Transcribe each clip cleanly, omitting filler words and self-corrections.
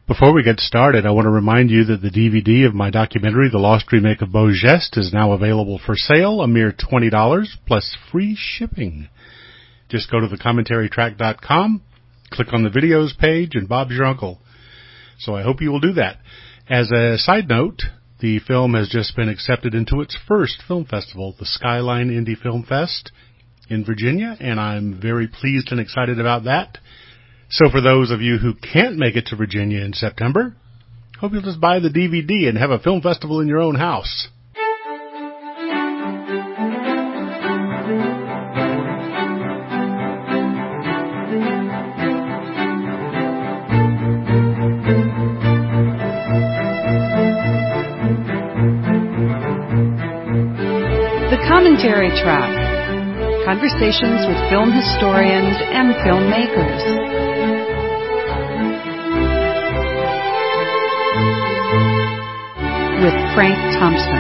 Before we get started, I want to remind you that the DVD of my documentary, The Lost Remake of Beau Geste, is now available for sale, a mere $20 plus free shipping. Just go to thecommentarytrack.com, click on the videos page, and Bob's your uncle. So I hope you will do that. As a side note, the film has just been accepted into its first film festival, the Skyline Indie Film Fest in Virginia, and I'm very pleased and excited about that. So for those of you who can't make it to Virginia in September, hope you'll just buy the DVD and have a film festival in your own house. The Commentary Track. Conversations with film historians and filmmakers. With Frank Thompson.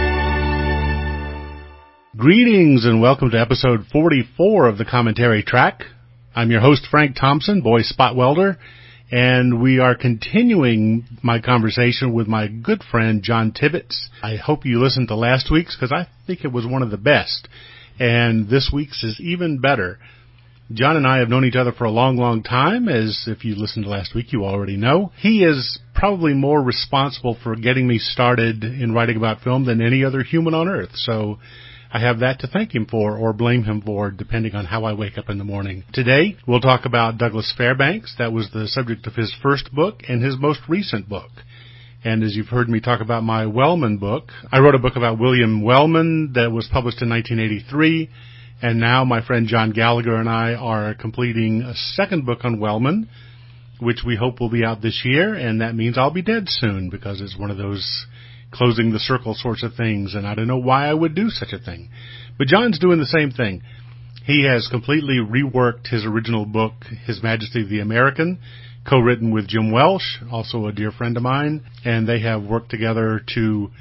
Greetings and welcome to episode 44 of the Commentary Track. I'm your host, Frank Thompson, boy spot welder, and we are continuing my conversation with my good friend, John Tibbetts. I hope you listened to last week's because I think it was one of the best, and this week's is even better. John and I have known each other for a long, long time, as if you listened to last week, you already know. He is probably more responsible for getting me started in writing about film than any other human on earth, so I have that to thank him for, or blame him for, depending on how I wake up in the morning. Today, we'll talk about Douglas Fairbanks. That was the subject of his first book and his most recent book. And as you've heard me talk about my Wellman book, I wrote a book about William Wellman that was published in 1983, and now my friend John Gallagher and I are completing a second book on Wellman, which we hope will be out this year, and that means I'll be dead soon, because it's one of those closing the circle sorts of things, and I don't know why I would do such a thing. But John's doing the same thing. He has completely reworked his original book, His Majesty the American, co-written with Jim Welsh, also a dear friend of mine, and they have worked together to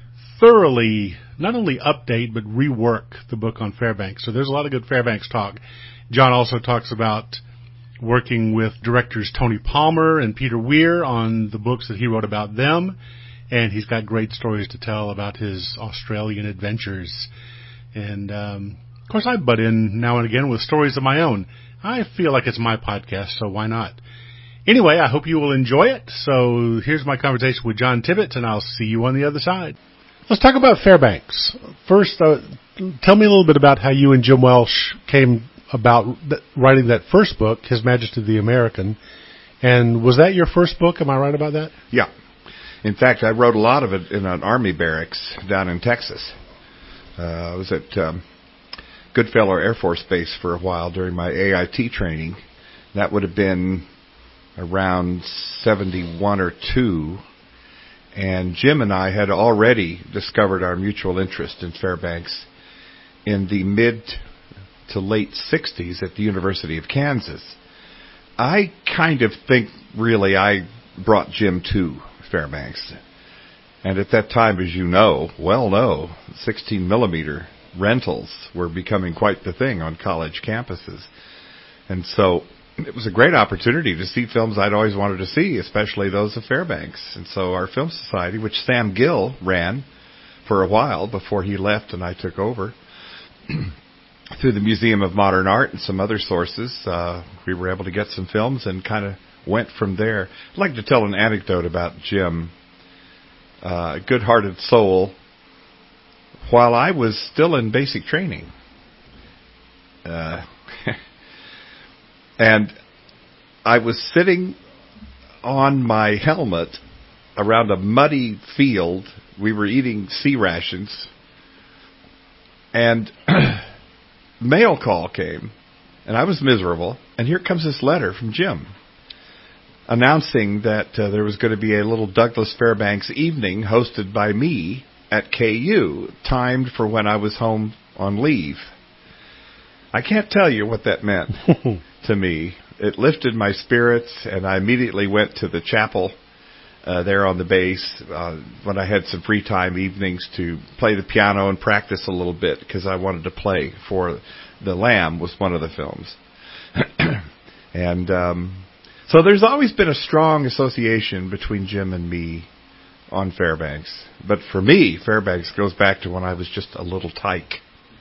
thoroughly not only update but rework the book on Fairbanks. So there's a lot of good Fairbanks talk. John also talks about working with directors Tony Palmer and Peter Weir on the books that he wrote about them, and he's got great stories to tell about his Australian adventures. And, of course, I butt in now and again with stories of my own. I feel like it's my podcast, so why not? Anyway, I hope you will enjoy it. So here's my conversation with John Tibbetts, and I'll see you on the other side. Let's talk about Fairbanks. First, tell me a little bit about how you and Jim Welsh came about writing that first book, His Majesty the American. And was that your first book? Am I right about that? Yeah. In fact, I wrote a lot of it in an Army barracks down in Texas. I was at Goodfellow Air Force Base for a while during my AIT training. That would have been around 71 or 2. And Jim and I had already discovered our mutual interest in Fairbanks in the mid to late 60s at the University of Kansas. I kind of think, really, I brought Jim to Fairbanks. And at that time, as you know, 16-millimeter rentals were becoming quite the thing on college campuses. And so it was a great opportunity to see films I'd always wanted to see, especially those of Fairbanks. And so our Film Society, which Sam Gill ran for a while before he left and I took over, through the Museum of Modern Art and some other sources, we were able to get some films and kind of went from there. I'd like to tell an anecdote about Jim. Good-hearted soul. While I was still in basic training, and I was sitting on my helmet around a muddy field. We were eating sea rations, and mail call came, and I was miserable. And here comes this letter from Jim announcing that there was going to be a little Douglas Fairbanks evening hosted by me at KU, timed for when I was home on leave. I can't tell you what that meant to me. It lifted my spirits, and I immediately went to the chapel there on the base when I had some free time evenings to play the piano and practice a little bit because I wanted to play for The Lamb was one of the films. And So there's always been a strong association between Jim and me on Fairbanks. But for me, Fairbanks goes back to when I was just a little tyke.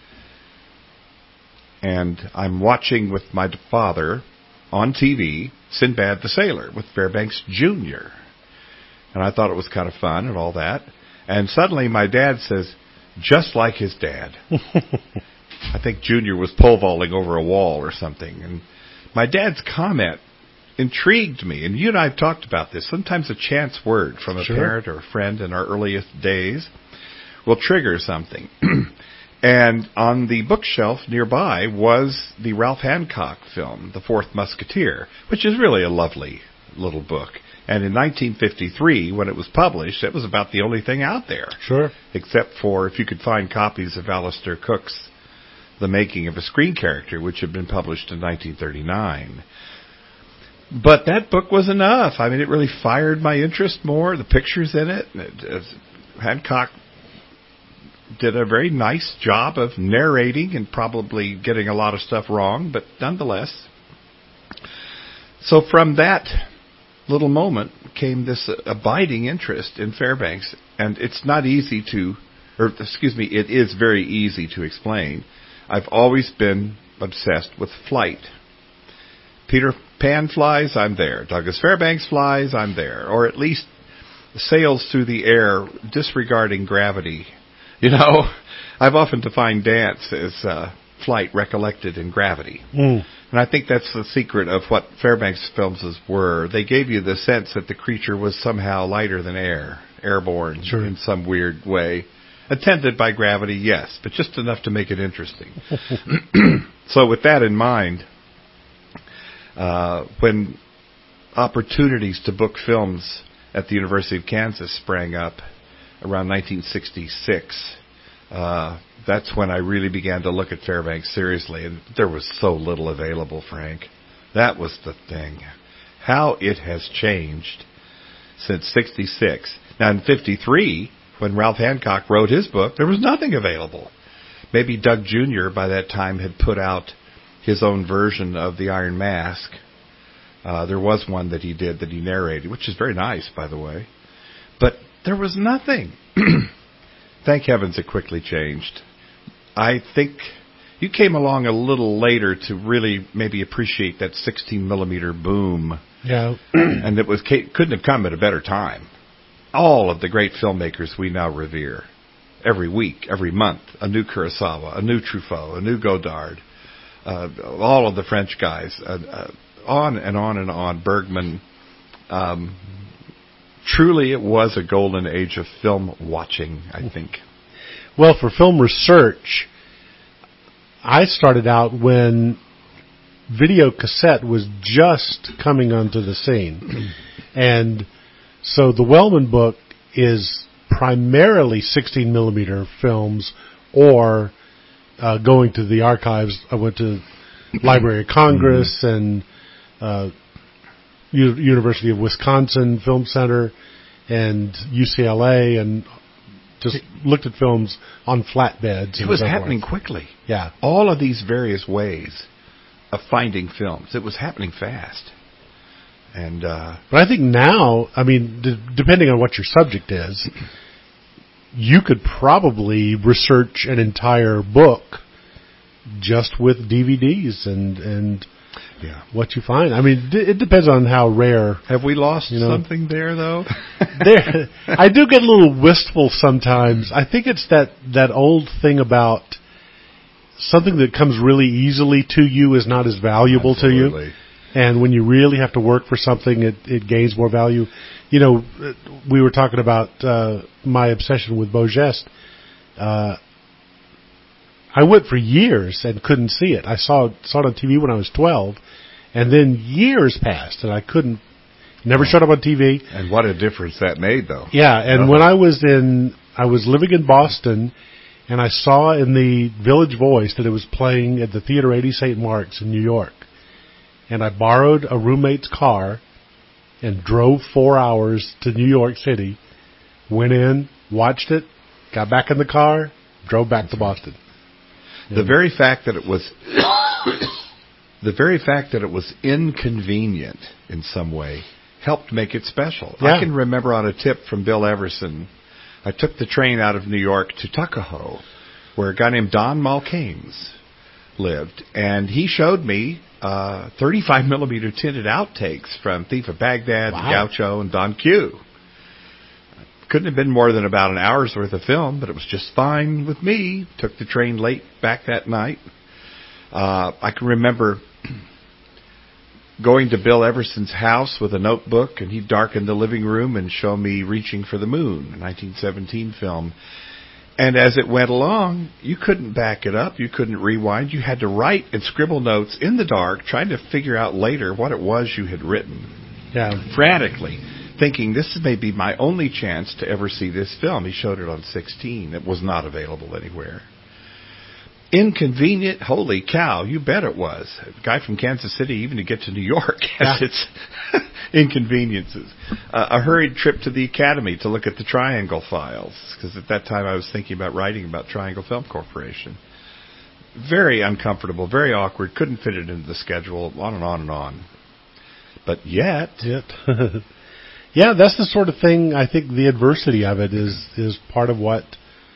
And I'm watching with my father on TV Sinbad the Sailor with Fairbanks Jr. And I thought it was kind of fun and all that. And suddenly my dad says, just like his dad. I think Junior was pole vaulting over a wall or something. And my dad's comment intrigued me. And you and I have talked about this. Sometimes a chance word from a parent or a friend in our earliest days will trigger something. And on the bookshelf nearby was the Ralph Hancock film, The Fourth Musketeer, which is really a lovely little book. And in 1953, when it was published, it was about the only thing out there. Sure. Except for if you could find copies of Alistair Cook's The Making of a Screen Character, which had been published in 1939. But that book was enough. I mean, it really fired my interest more. The pictures in it. Hancock did a very nice job of narrating and probably getting a lot of stuff wrong, but nonetheless. So from that little moment came this abiding interest in Fairbanks, and it's not easy to, it is very easy to explain. I've always been obsessed with flight. Peter Pan flies, I'm there. Douglas Fairbanks flies, I'm there. Or at least sails through the air disregarding gravity. You know, I've often defined dance as flight recollected in gravity. And I think that's the secret of what Fairbanks films were. They gave you the sense that the creature was somehow lighter than air, airborne in some weird way. Attended by gravity, yes, but just enough to make it interesting. So with that in mind, when opportunities to book films at the University of Kansas sprang up around 1966, that's when I really began to look at Fairbanks seriously, and there was so little available, Frank. That was the thing. How it has changed since 66. Now, in 53, when Ralph Hancock wrote his book, there was nothing available. Maybe Doug Jr. by that time had put out his own version of The Iron Mask. There was one that he did that he narrated, which is very nice, by the way. But there was nothing. Thank heavens it quickly changed. I think you came along a little later to really maybe appreciate that 16-millimeter boom. Yeah. And it couldn't have come at a better time. All of the great filmmakers we now revere. Every week, every month, a new Kurosawa, a new Truffaut, a new Godard, all of the French guys, on and on and on, Bergman. Truly, it was a golden age of film watching, I think. Well, for film research, I started out when video cassette was just coming onto the scene. And so the Wellman book is primarily 16-millimeter films or going to the archives. I went to Library of Congress and University of Wisconsin Film Center and UCLA and just looked at films on flatbeds. It was happening quickly. Yeah. All of these various ways of finding films. It was happening fast. And but I think now, I mean, depending on what your subject is, you could probably research an entire book just with DVDs and what you find. I mean, it depends on how rare. Have we lost something there, though? I do get a little wistful sometimes. I think it's that old thing about something that comes really easily to you is not as valuable Absolutely. to you. And when you really have to work for something, it gains more value. You know, we were talking about my obsession with Beau Geste. I went for years and couldn't see it. I saw it on TV when I was 12, and then years passed and I couldn't. Never showed up on TV. And what a difference that made, though. Yeah, and when I was living in Boston, and I saw in the Village Voice that it was playing at the Theater 80 St. Mark's in New York. And I borrowed a roommate's car and drove 4 hours to New York City, went in, watched it, got back in the car, drove back to Boston. The very fact that it was the very fact that it was inconvenient in some way helped make it special. Yeah. I can remember on a tip from Bill Everson, I took the train out of New York to Tuckahoe, where a guy named Don Mulcanes lived, and he showed me 35 millimeter tinted outtakes from Thief of Baghdad, Wow. Gaucho, and Don Q. Couldn't have been more than about an hour's worth of film, but it was just fine with me. Took the train late back that night. I can remember going to Bill Everson's house with a notebook, and he'd darken the living room and show me Reaching for the Moon, a 1917 film. And as it went along, you couldn't back it up. You couldn't rewind. You had to write and scribble notes in the dark, trying to figure out later what it was you had written. Yeah. Frantically, thinking this may be my only chance to ever see this film. He showed it on 16. It was not available anywhere. Inconvenient? Holy cow, you bet it was. A guy from Kansas City, even to get to New York, has its inconveniences. A hurried trip to the Academy to look at the Triangle files, because at that time I was thinking about writing about Triangle Film Corporation. Very uncomfortable, very awkward, couldn't fit it into the schedule, on and on and on. But yet... Yeah, that's the sort of thing, I think the adversity of it is part of what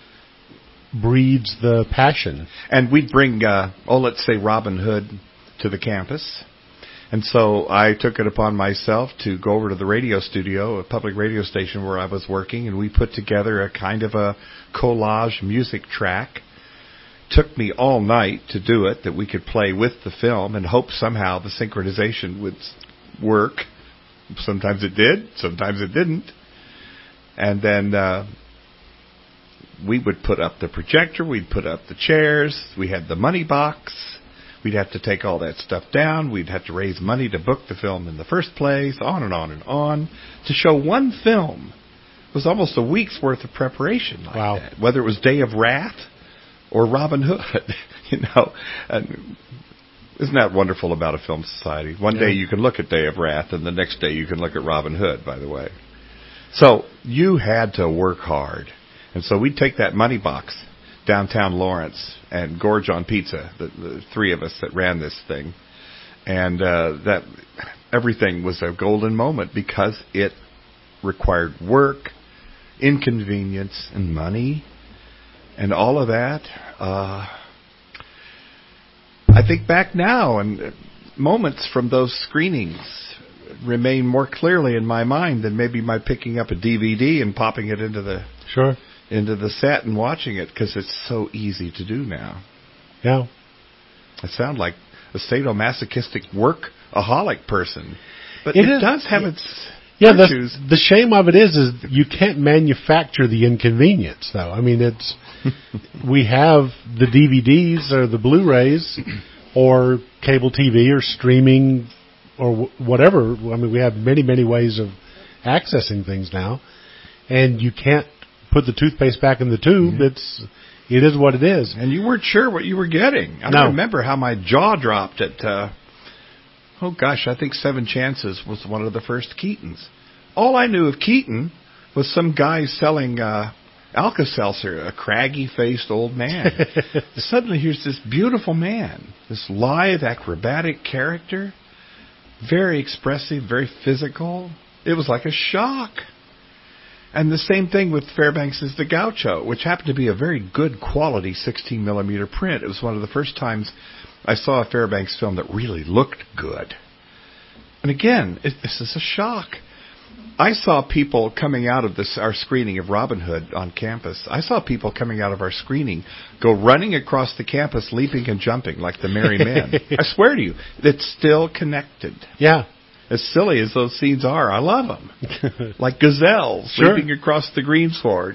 breeds the passion. And we'd bring, let's say Robin Hood to the campus. And so I took it upon myself to go over to the radio studio, a public radio station where I was working, and we put together a kind of a collage music track. Took me all night to do it, that we could play with the film and hope somehow the synchronization would work. Sometimes it did, sometimes it didn't. And then we would put up the projector, we'd put up the chairs, we had the money box, we'd have to take all that stuff down, we'd have to raise money to book the film in the first place, on and on and on. To show one film was almost a week's worth of preparation like Wow. that, whether it was Day of Wrath or Robin Hood, And isn't that wonderful about a film society? One day you can look at Day of Wrath, and the next day you can look at Robin Hood, by the way. So you had to work hard. And so we'd take that money box downtown Lawrence and gorge on pizza, the three of us that ran this thing. And that everything was a golden moment because it required work, inconvenience, and money, and all of that. I think back now, and moments from those screenings remain more clearly in my mind than maybe my picking up a DVD and popping it into the set and watching it, because it's so easy to do now. Yeah. I sound like a sadomasochistic workaholic person, but it does have its virtues. The shame of it is you can't manufacture the inconvenience, though. I mean, it's we have the DVDs or the Blu-rays or cable TV or streaming or whatever. I mean, we have many, many ways of accessing things now, and you can't put the toothpaste back in the tube. Mm-hmm. It is what it is. And you weren't sure what you were getting. I remember how my jaw dropped at, I think Seven Chances was one of the first Keatons. All I knew of Keaton was some guy selling Alka-Seltzer, a craggy-faced old man. Suddenly here's this beautiful man, this lithe, acrobatic character, very expressive, very physical. It was like a shock. And the same thing with Fairbanks' The Gaucho, which happened to be a very good quality 16-millimeter print. It was one of the first times I saw a Fairbanks film that really looked good. And again, this is a shock. I saw people coming out of our screening of Robin Hood on campus. I saw people coming out of our screening go running across the campus, leaping and jumping like the merry men. I swear to you, it's still connected. Yeah. As silly as those scenes are, I love them. Like gazelles leaping across the greensward,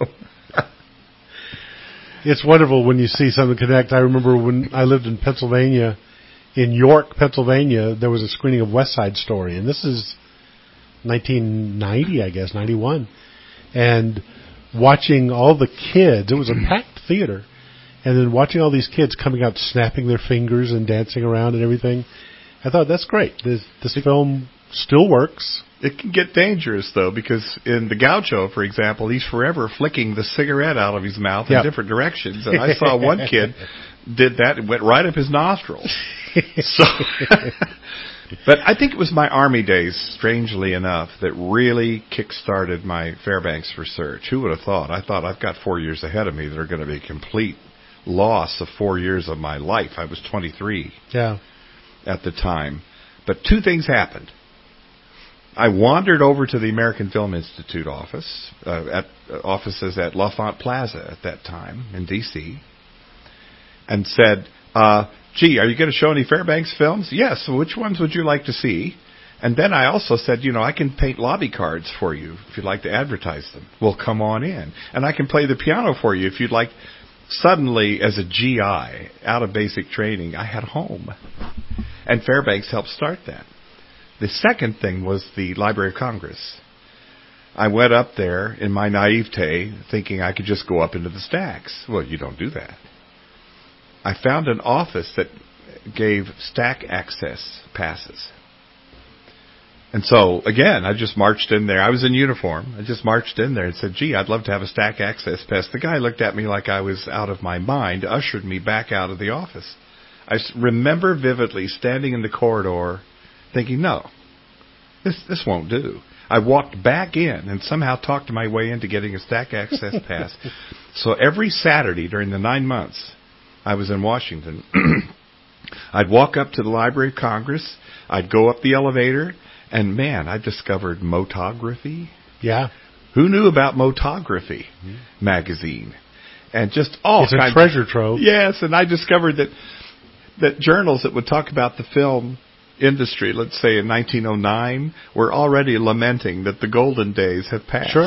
It's wonderful when you see something connect. I remember when I lived in Pennsylvania, in York, Pennsylvania, there was a screening of West Side Story, and this is 1990, I guess, 91. And watching all the kids, it was a packed theater, and then watching all these kids coming out, snapping their fingers and dancing around and everything. I thought, that's great. This film still works. It can get dangerous, though, because in The Gaucho, for example, he's forever flicking the cigarette out of his mouth in different directions. And I saw one kid did that and went right up his nostrils. So, but I think it was my Army days, strangely enough, that really kick-started my Fairbanks research. Who would have thought? I thought I've got 4 years ahead of me that are going to be a complete loss of 4 years of my life. I was 23 at the time. But two things happened. I wandered over to the American Film Institute offices at L'Enfant Plaza at that time in D.C., and said, gee, are you going to show any Fairbanks films? Yes. So which ones would you like to see? And then I also said, I can paint lobby cards for you if you'd like to advertise them. Well, come on in. And I can play the piano for you if you'd like. Suddenly, as a GI, out of basic training, I had a home. And Fairbanks helped start that. The second thing was the Library of Congress. I went up there in my naivete thinking I could just go up into the stacks. Well, you don't do that. I found an office that gave stack access passes. And so, again, I just marched in there. I was in uniform. I just marched in there and said, gee, I'd love to have a stack access pass. The guy looked at me like I was out of my mind, ushered me back out of the office. I remember vividly standing in the corridor thinking, no, this won't do. I walked back in and somehow talked my way into getting a stack access pass. So every Saturday during the 9 months I was in Washington, I'd walk up to the Library of Congress, I'd go up the elevator, and man, I discovered Motography. Yeah. Who knew about Motography magazine? And just all kinds of treasure trove. Yes, and I discovered that journals that would talk about the film industry, let's say in 1909, were already lamenting that the golden days have passed. Sure.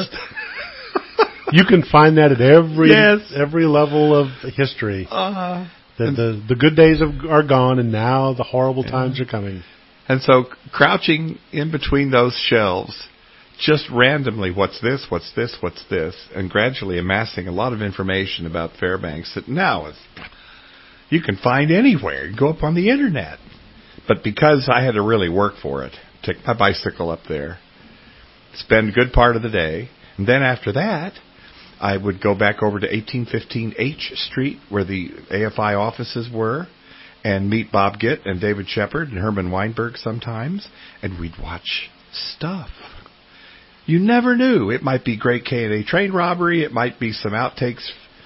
You can find that at every level of history. The good days are gone, and now the horrible times are coming. And so, crouching in between those shelves, just randomly, what's this, and gradually amassing a lot of information about Fairbanks that now you can find anywhere. You go up on the Internet. But because I had to really work for it, take my bicycle up there, spend a good part of the day, and then after that, I would go back over to 1815 H Street, where the AFI offices were, and meet Bob Gitt and David Shepard and Herman Weinberg sometimes, and we'd watch stuff. You never knew. It might be Great K&A train robbery. It might be some outtakes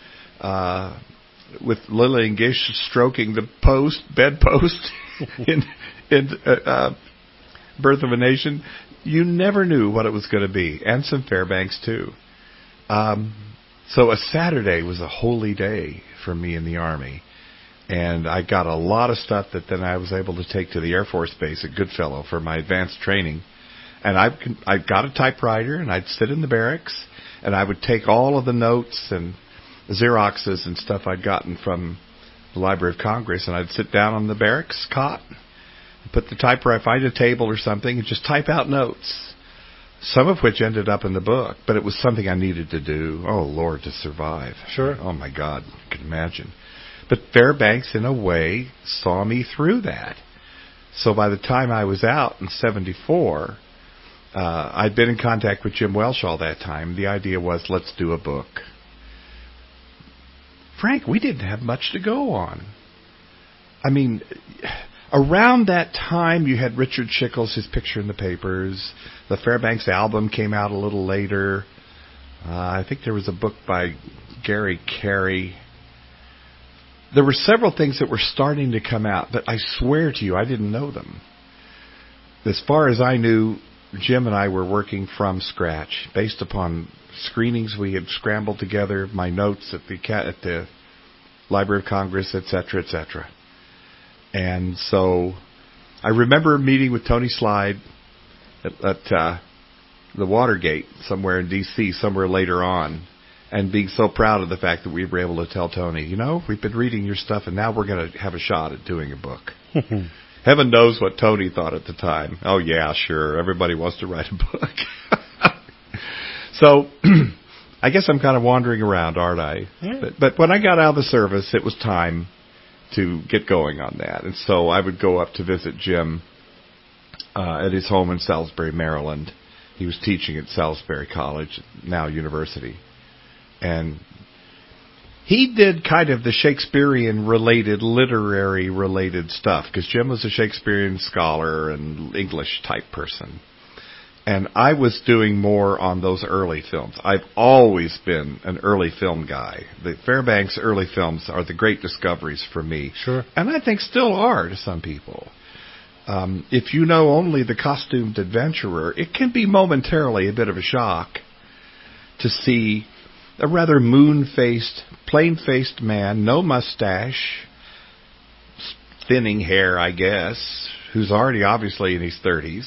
with Lillian Gish stroking the bedpost in Birth of a Nation. You never knew what it was going to be, and some Fairbanks too. So a Saturday was a holy day for me in the Army. And I got a lot of stuff that then I was able to take to the Air Force Base at Goodfellow for my advanced training. And I got a typewriter, and I'd sit in the barracks, and I would take all of the notes and Xeroxes and stuff I'd gotten from the Library of Congress, and I'd sit down on the barracks cot, and put the typewriter, find a table or something, and just type out notes, some of which ended up in the book. But it was something I needed to do, oh, Lord, to survive. Sure. Oh, my God, you can imagine. But Fairbanks, in a way, saw me through that. So by the time I was out in 1974, I'd been in contact with Jim Welsh all that time. The idea was, let's do a book. Frank, we didn't have much to go on. I mean, around that time, you had Richard Schickles, his picture in the papers. The Fairbanks album came out a little later. I think there was a book by Gary Carey. There were several things that were starting to come out, but I swear to you, I didn't know them. As far as I knew, Jim and I were working from scratch, based upon screenings we had scrambled together, my notes at the Library of Congress, etc., etc. And so I remember meeting with Tony Slide at the Watergate somewhere in D.C., somewhere later on, and being so proud of the fact that we were able to tell Tony, we've been reading your stuff, and now we're going to have a shot at doing a book. Heaven knows what Tony thought at the time. Oh, yeah, sure. Everybody wants to write a book. So I guess I'm kind of wandering around, aren't I? Yeah. But when I got out of the service, it was time to get going on that. And so I would go up to visit Jim at his home in Salisbury, Maryland. He was teaching at Salisbury College, now university. And he did kind of the Shakespearean-related, literary-related stuff, because Jim was a Shakespearean scholar and English-type person. And I was doing more on those early films. I've always been an early film guy. The Fairbanks early films are the great discoveries for me. Sure. And I think still are to some people. If you know only The Costumed Adventurer, it can be momentarily a bit of a shock to see a rather moon-faced, plain-faced man, no mustache, thinning hair, I guess, who's already obviously in his 30s.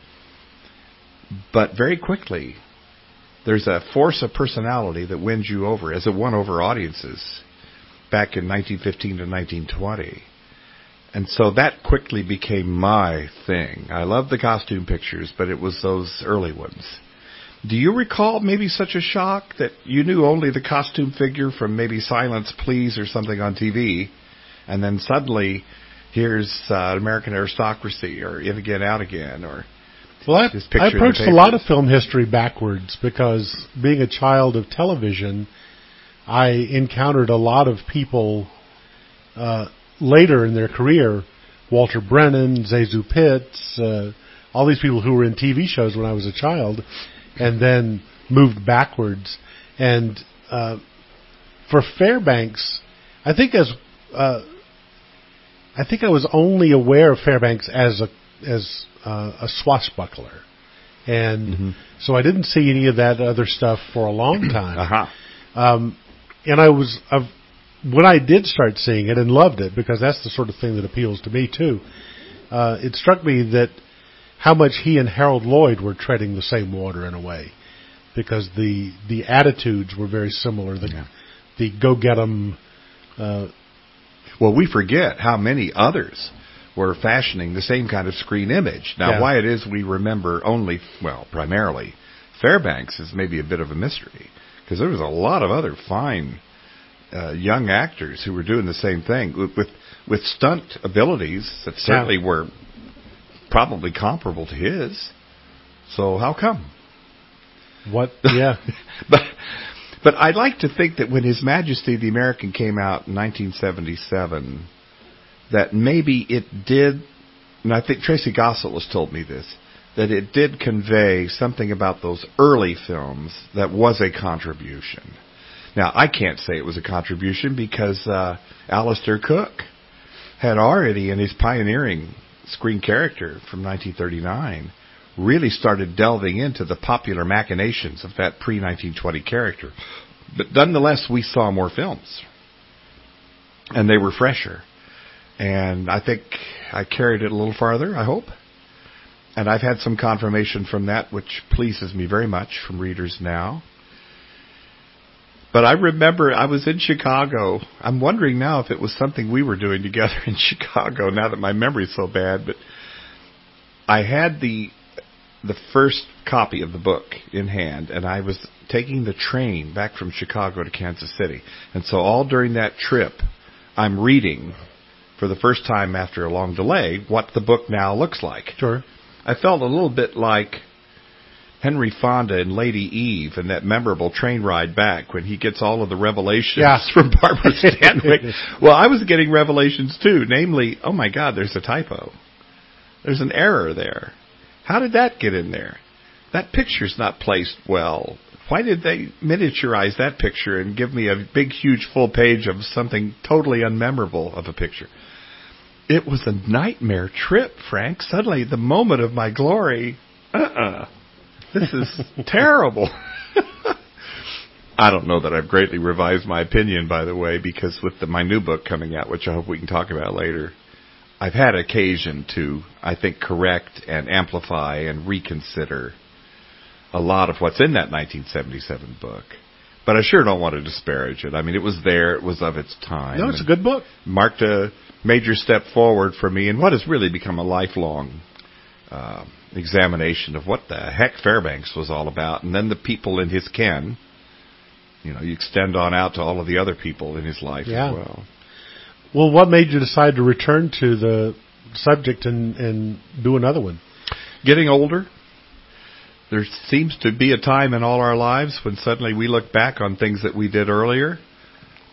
But very quickly, there's a force of personality that wins you over, as it won over audiences back in 1915 to 1920. And so that quickly became my thing. I love the costume pictures, but it was those early ones. Do you recall maybe such a shock that you knew only the costume figure from maybe Silence Please or something on TV, and then suddenly here's American Aristocracy or In Again, Out Again, or... Well, I approached a lot of film history backwards because being a child of television, I encountered a lot of people later in their career, Walter Brennan, Zazu Pitts, all these people who were in TV shows when I was a child, and then moved backwards. And for Fairbanks, I think I was only aware of Fairbanks as a swashbuckler, and so I didn't see any of that other stuff for a long time. And when I did start seeing it and loved it, because that's the sort of thing that appeals to me too, it struck me that how much he and Harold Lloyd were treading the same water in a way, because the attitudes were very similar. The go get 'em. Well, we forget how many others were fashioning the same kind of screen image. Now, why it is we remember only, well, primarily Fairbanks is maybe a bit of a mystery, because there was a lot of other fine young actors who were doing the same thing with stunt abilities that certainly were probably comparable to his. So how come? What? Yeah. But I'd like to think that when His Majesty the American came out in 1977, that maybe it did, and I think Tracy Gossett has told me this, that it did convey something about those early films that was a contribution. Now, I can't say it was a contribution because Alistair Cooke had already, in his pioneering screen character from 1939, really started delving into the popular machinations of that pre-1920 character. But nonetheless, we saw more films, and they were fresher. And I think I carried it a little farther, I hope. And I've had some confirmation from that, which pleases me very much, from readers now. But I remember I was in Chicago. I'm wondering now if it was something we were doing together in Chicago, now that my memory's so bad. But I had the first copy of the book in hand, and I was taking the train back from Chicago to Kansas City. And so all during that trip, I'm reading, for the first time after a long delay, what the book now looks like. Sure. I felt a little bit like Henry Fonda and Lady Eve in that memorable train ride back when he gets all of the revelations from Barbara Stanwyck. Well, I was getting revelations too, namely, oh my God, there's a typo. There's an error there. How did that get in there? That picture's not placed well. Why did they miniaturize that picture and give me a big, huge, full page of something totally unmemorable of a picture? It was a nightmare trip, Frank. Suddenly, the moment of my glory, this is terrible. I don't know that I've greatly revised my opinion, by the way, because with my new book coming out, which I hope we can talk about later, I've had occasion to, I think, correct and amplify and reconsider a lot of what's in that 1977 book. But I sure don't want to disparage it. I mean, it was there. It was of its time. No, it's a good book. Marked a major step forward for me in what has really become a lifelong examination of what the heck Fairbanks was all about. And then the people in his ken, you extend on out to all of the other people in his life as well. Well, what made you decide to return to the subject and do another one? Getting older. There seems to be a time in all our lives when suddenly we look back on things that we did earlier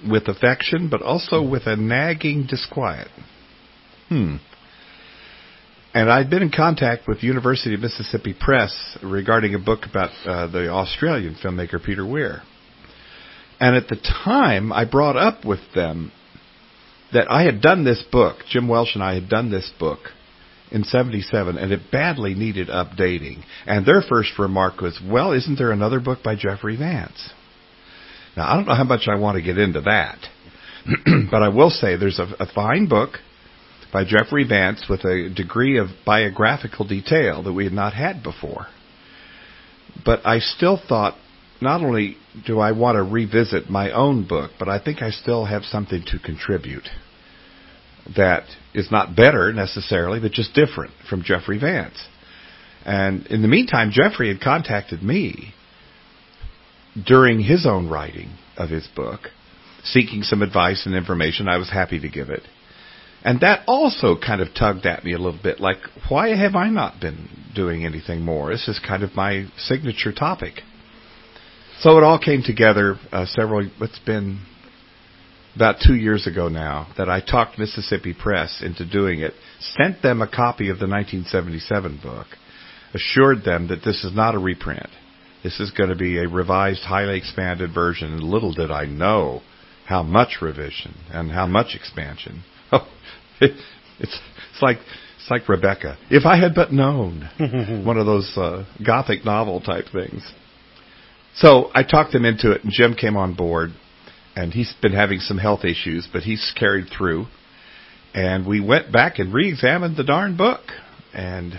with affection, but also with a nagging disquiet. And I'd been in contact with University of Mississippi Press regarding a book about the Australian filmmaker Peter Weir. And at the time, I brought up with them that I had done this book, Jim Welsh and I had done this book in 1977, and it badly needed updating. And their first remark was, well, isn't there another book by Jeffrey Vance? Now, I don't know how much I want to get into that, but I will say there's a fine book by Jeffrey Vance with a degree of biographical detail that we had not had before. But I still thought, not only do I want to revisit my own book, but I think I still have something to contribute that is not better necessarily, but just different from Jeffrey Vance. And in the meantime, Jeffrey had contacted me during his own writing of his book, seeking some advice and information. I was happy to give it. And that also kind of tugged at me a little bit, like, why have I not been doing anything more? This is kind of my signature topic. So it all came together it's been about 2 years ago now, that I talked Mississippi Press into doing it, sent them a copy of the 1977 book, assured them that this is not a reprint. This is going to be a revised, highly expanded version, and little did I know how much revision and how much expansion. Oh, it's like Rebecca. If I had but known. One of those Gothic novel type things. So I talked them into it, and Jim came on board, and he's been having some health issues, but he's carried through. And we went back and re-examined the darn book. And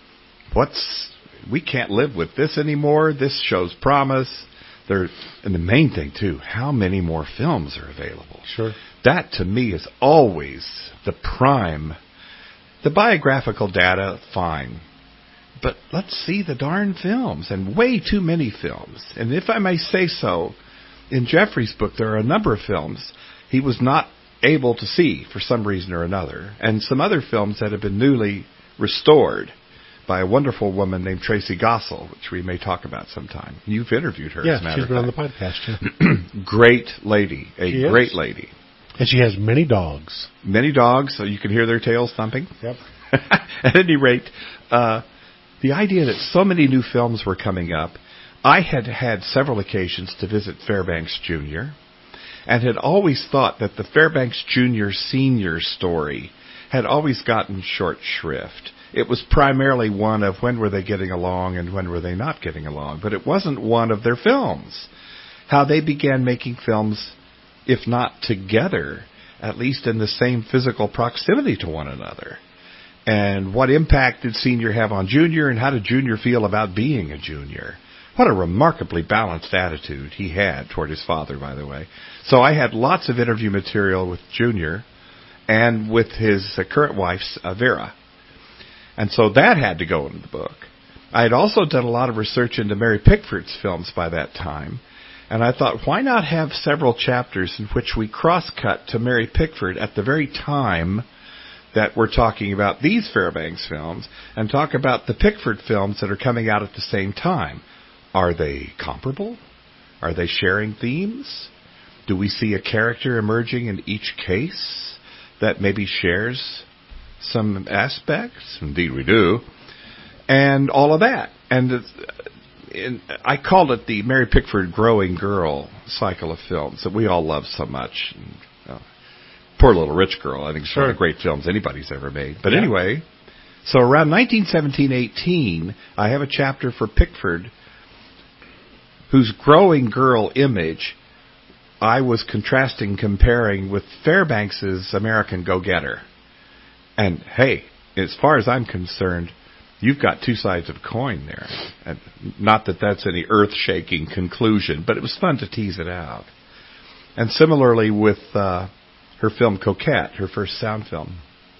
we can't live with this anymore. This shows promise. And the main thing, too, how many more films are available? Sure. That, to me, is always the prime. The biographical data, fine. But let's see the darn films, and way too many films. And if I may say so, in Jeffrey's book, there are a number of films he was not able to see for some reason or another, and some other films that have been newly restored by a wonderful woman named Tracy Gossel, which we may talk about sometime. You've interviewed her, as a matter she's of been on the fact. podcast, too. Great lady. Great lady. And she has many dogs. Many dogs, so you can hear their tails thumping. Yep. At any rate, the idea that so many new films were coming up, I had had several occasions to visit Fairbanks Jr., and had always thought that the Fairbanks Jr. senior story had always gotten short shrift. It was primarily one of when were they getting along and when were they not getting along, but it wasn't one of their films. How they began making films, if not together, at least in the same physical proximity to one another. And what impact did Senior have on Junior, and how did Junior feel about being a junior? What a remarkably balanced attitude he had toward his father, by the way. So I had lots of interview material with Junior and with his current wife, Vera. And so that had to go into the book. I had also done a lot of research into Mary Pickford's films by that time. And I thought, why not have several chapters in which we cross-cut to Mary Pickford at the very time that we're talking about these Fairbanks films, and talk about the Pickford films that are coming out at the same time. Are they comparable? Are they sharing themes? Do we see a character emerging in each case that maybe shares some aspects? Indeed we do. And all of that. And I called it the Mary Pickford Growing Girl cycle of films that we all love so much. Poor Little Rich Girl, I think it's one of the great films anybody's ever made. But anyway, so around 1917-18, I have a chapter for Pickford, whose growing girl image I was comparing with Fairbanks's American Go-Getter. And hey, as far as I'm concerned, you've got two sides of a coin there. And not that that's any earth-shaking conclusion, but it was fun to tease it out. And similarly with her film Coquette, her first sound film.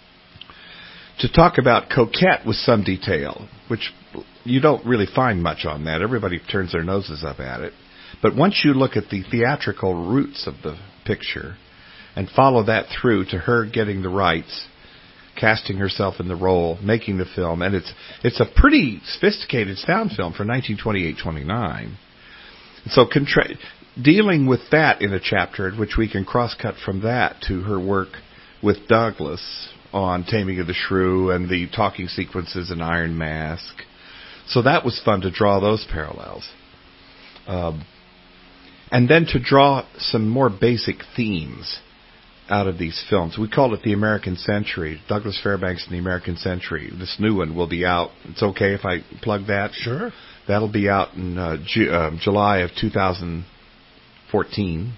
To talk about Coquette with some detail, which you don't really find much on that. Everybody turns their noses up at it. But once you look at the theatrical roots of the picture and follow that through to her getting the rights, casting herself in the role, making the film, and it's a pretty sophisticated sound film for 1928-29. So dealing with that in a chapter, in which we can cross-cut from that to her work with Douglas on Taming of the Shrew and the talking sequences in Iron Mask. So that was fun to draw those parallels. And then to draw some more basic themes out of these films. We call it the American Century, Douglas Fairbanks and the American Century. This new one will be out. It's okay if I plug that? Sure. That'll be out in July of 2014.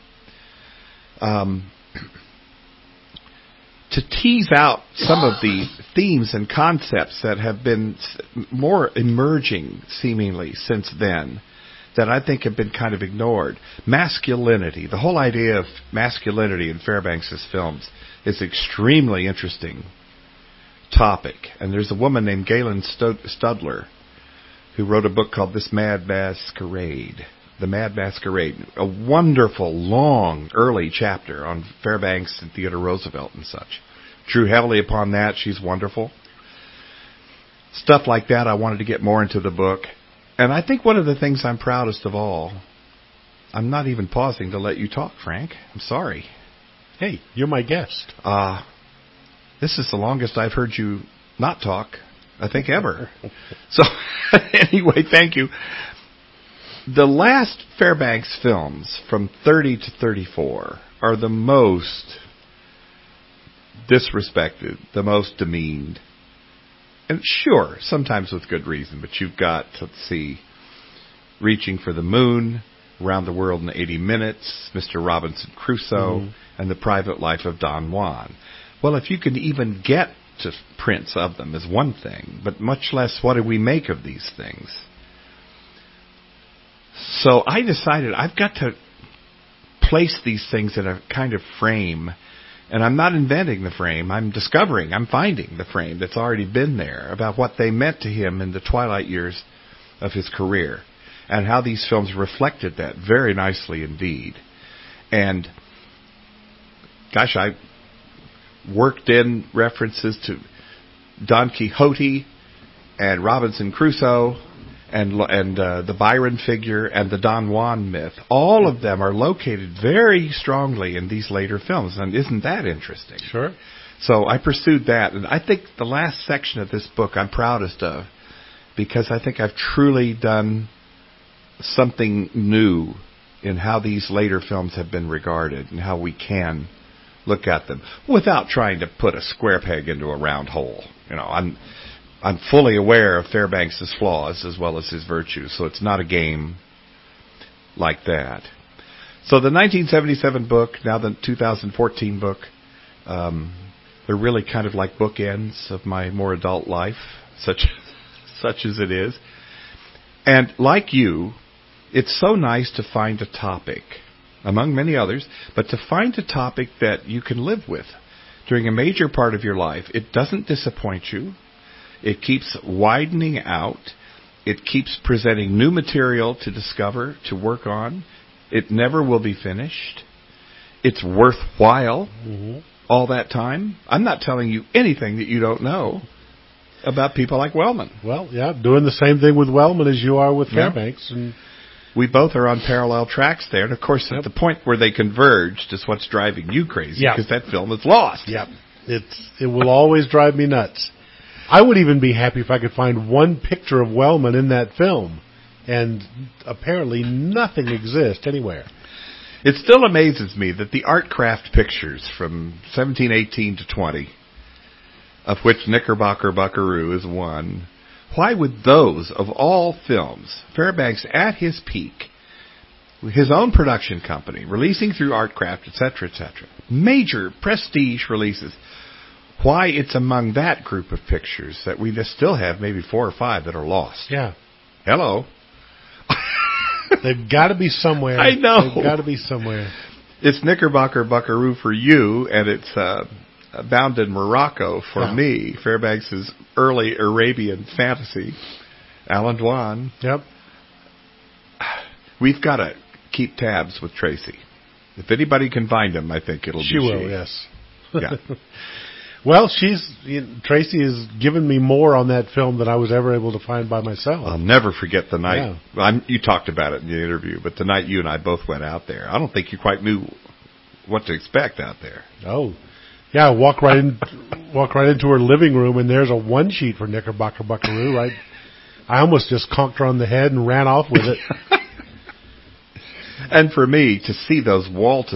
To tease out some of the themes and concepts that have been more emerging, seemingly, since then, that I think have been kind of ignored. Masculinity. The whole idea of masculinity in Fairbanks' films is an extremely interesting topic. And there's a woman named Galen Studler who wrote a book called This Mad Masquerade. The Mad Masquerade. A wonderful, long, early chapter on Fairbanks and Theodore Roosevelt and such. Drew heavily upon that. She's wonderful. Stuff like that I wanted to get more into the book. And I think one of the things I'm proudest of all, I'm not even pausing to let you talk, Frank. I'm sorry. Hey, you're my guest. This is the longest I've heard you not talk, I think, ever. So, anyway, thank you. The last Fairbanks films, from 30 to 34, are the most disrespected, the most demeaned. And sure, sometimes with good reason, but you've got, let's see, Reaching for the Moon, Around the World in 80 Minutes, Mr. Robinson Crusoe, and The Private Life of Don Juan. Well, if you can even get to prints of them is one thing, but much less what do we make of these things? So I decided I've got to place these things in a kind of frame. And I'm not inventing the frame. I'm finding the frame that's already been there about what they meant to him in the twilight years of his career and how these films reflected that very nicely indeed. And, gosh, I worked in references to Don Quixote and Robinson Crusoe and the Byron figure and the Don Juan myth. All of them are located very strongly in these later films. And isn't that interesting? Sure. So I pursued that. And I think the last section of this book I'm proudest of because I think I've truly done something new in how these later films have been regarded and how we can look at them without trying to put a square peg into a round hole. You know, I'm fully aware of Fairbanks' flaws as well as his virtues, so it's not a game like that. So the 1977 book, now the 2014 book, they're really kind of like bookends of my more adult life, such as it is. And like you, it's so nice to find a topic, among many others, but to find a topic that you can live with during a major part of your life. It doesn't disappoint you. It keeps widening out. It keeps presenting new material to discover, to work on. It never will be finished. It's worthwhile all that time. I'm not telling you anything that you don't know about people like Wellman. Well, yeah, doing the same thing with Wellman as you are with Fairbanks. And we both are on parallel tracks there. And, of course, at the point where they converged is what's driving you crazy because that film is lost. Yep. It will always drive me nuts. I would even be happy if I could find one picture of Wellman in that film, and apparently nothing exists anywhere. It still amazes me that the Artcraft pictures from 1718 to 20, of which Knickerbocker Buckaroo is one, why would those, of all films, Fairbanks at his peak, his own production company, releasing through Artcraft, etc., major prestige releases, why it's among that group of pictures that we just still have maybe 4 or 5 that are lost. Yeah. Hello. They've got to be somewhere. I know. They've got to be somewhere. It's Knickerbocker Buckaroo for you, and it's Bound in Morocco for me. Fairbanks' early Arabian fantasy. Alan Dwan. Yep. We've got to keep tabs with Tracy. If anybody can find him, I think it'll be she. She will, yes. Yeah. Well, Tracy has given me more on that film than I was ever able to find by myself. I'll never forget the night. Yeah. You talked about it in the interview, but the night you and I both went out there, I don't think you quite knew what to expect out there. Oh, yeah. Walk right into her living room, and there's a one sheet for Knickerbocker Buckaroo. Right. I almost just conked her on the head and ran off with it. And for me to see those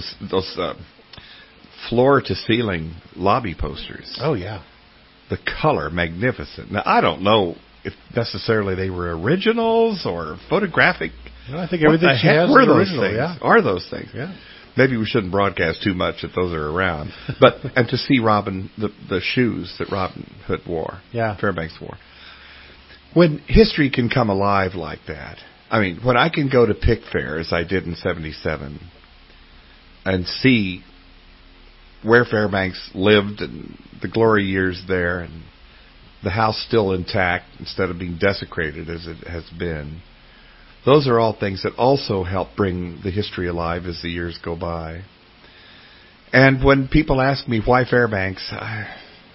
floor to ceiling lobby posters. Oh yeah. The color, magnificent. Now I don't know if necessarily they were originals or photographic. Well, I think everything she has is original. Yeah. Are those things? Yeah. Maybe we shouldn't broadcast too much that those are around. But and to see Robin, the shoes that Robin Hood wore, Fairbanks wore. When history can come alive like that, I mean, when I can go to Pick Fair, as I did in 1977, and see where Fairbanks lived and the glory years there, and the house still intact instead of being desecrated as it has been, those are all things that also help bring the history alive as the years go by. And when people ask me why Fairbanks, I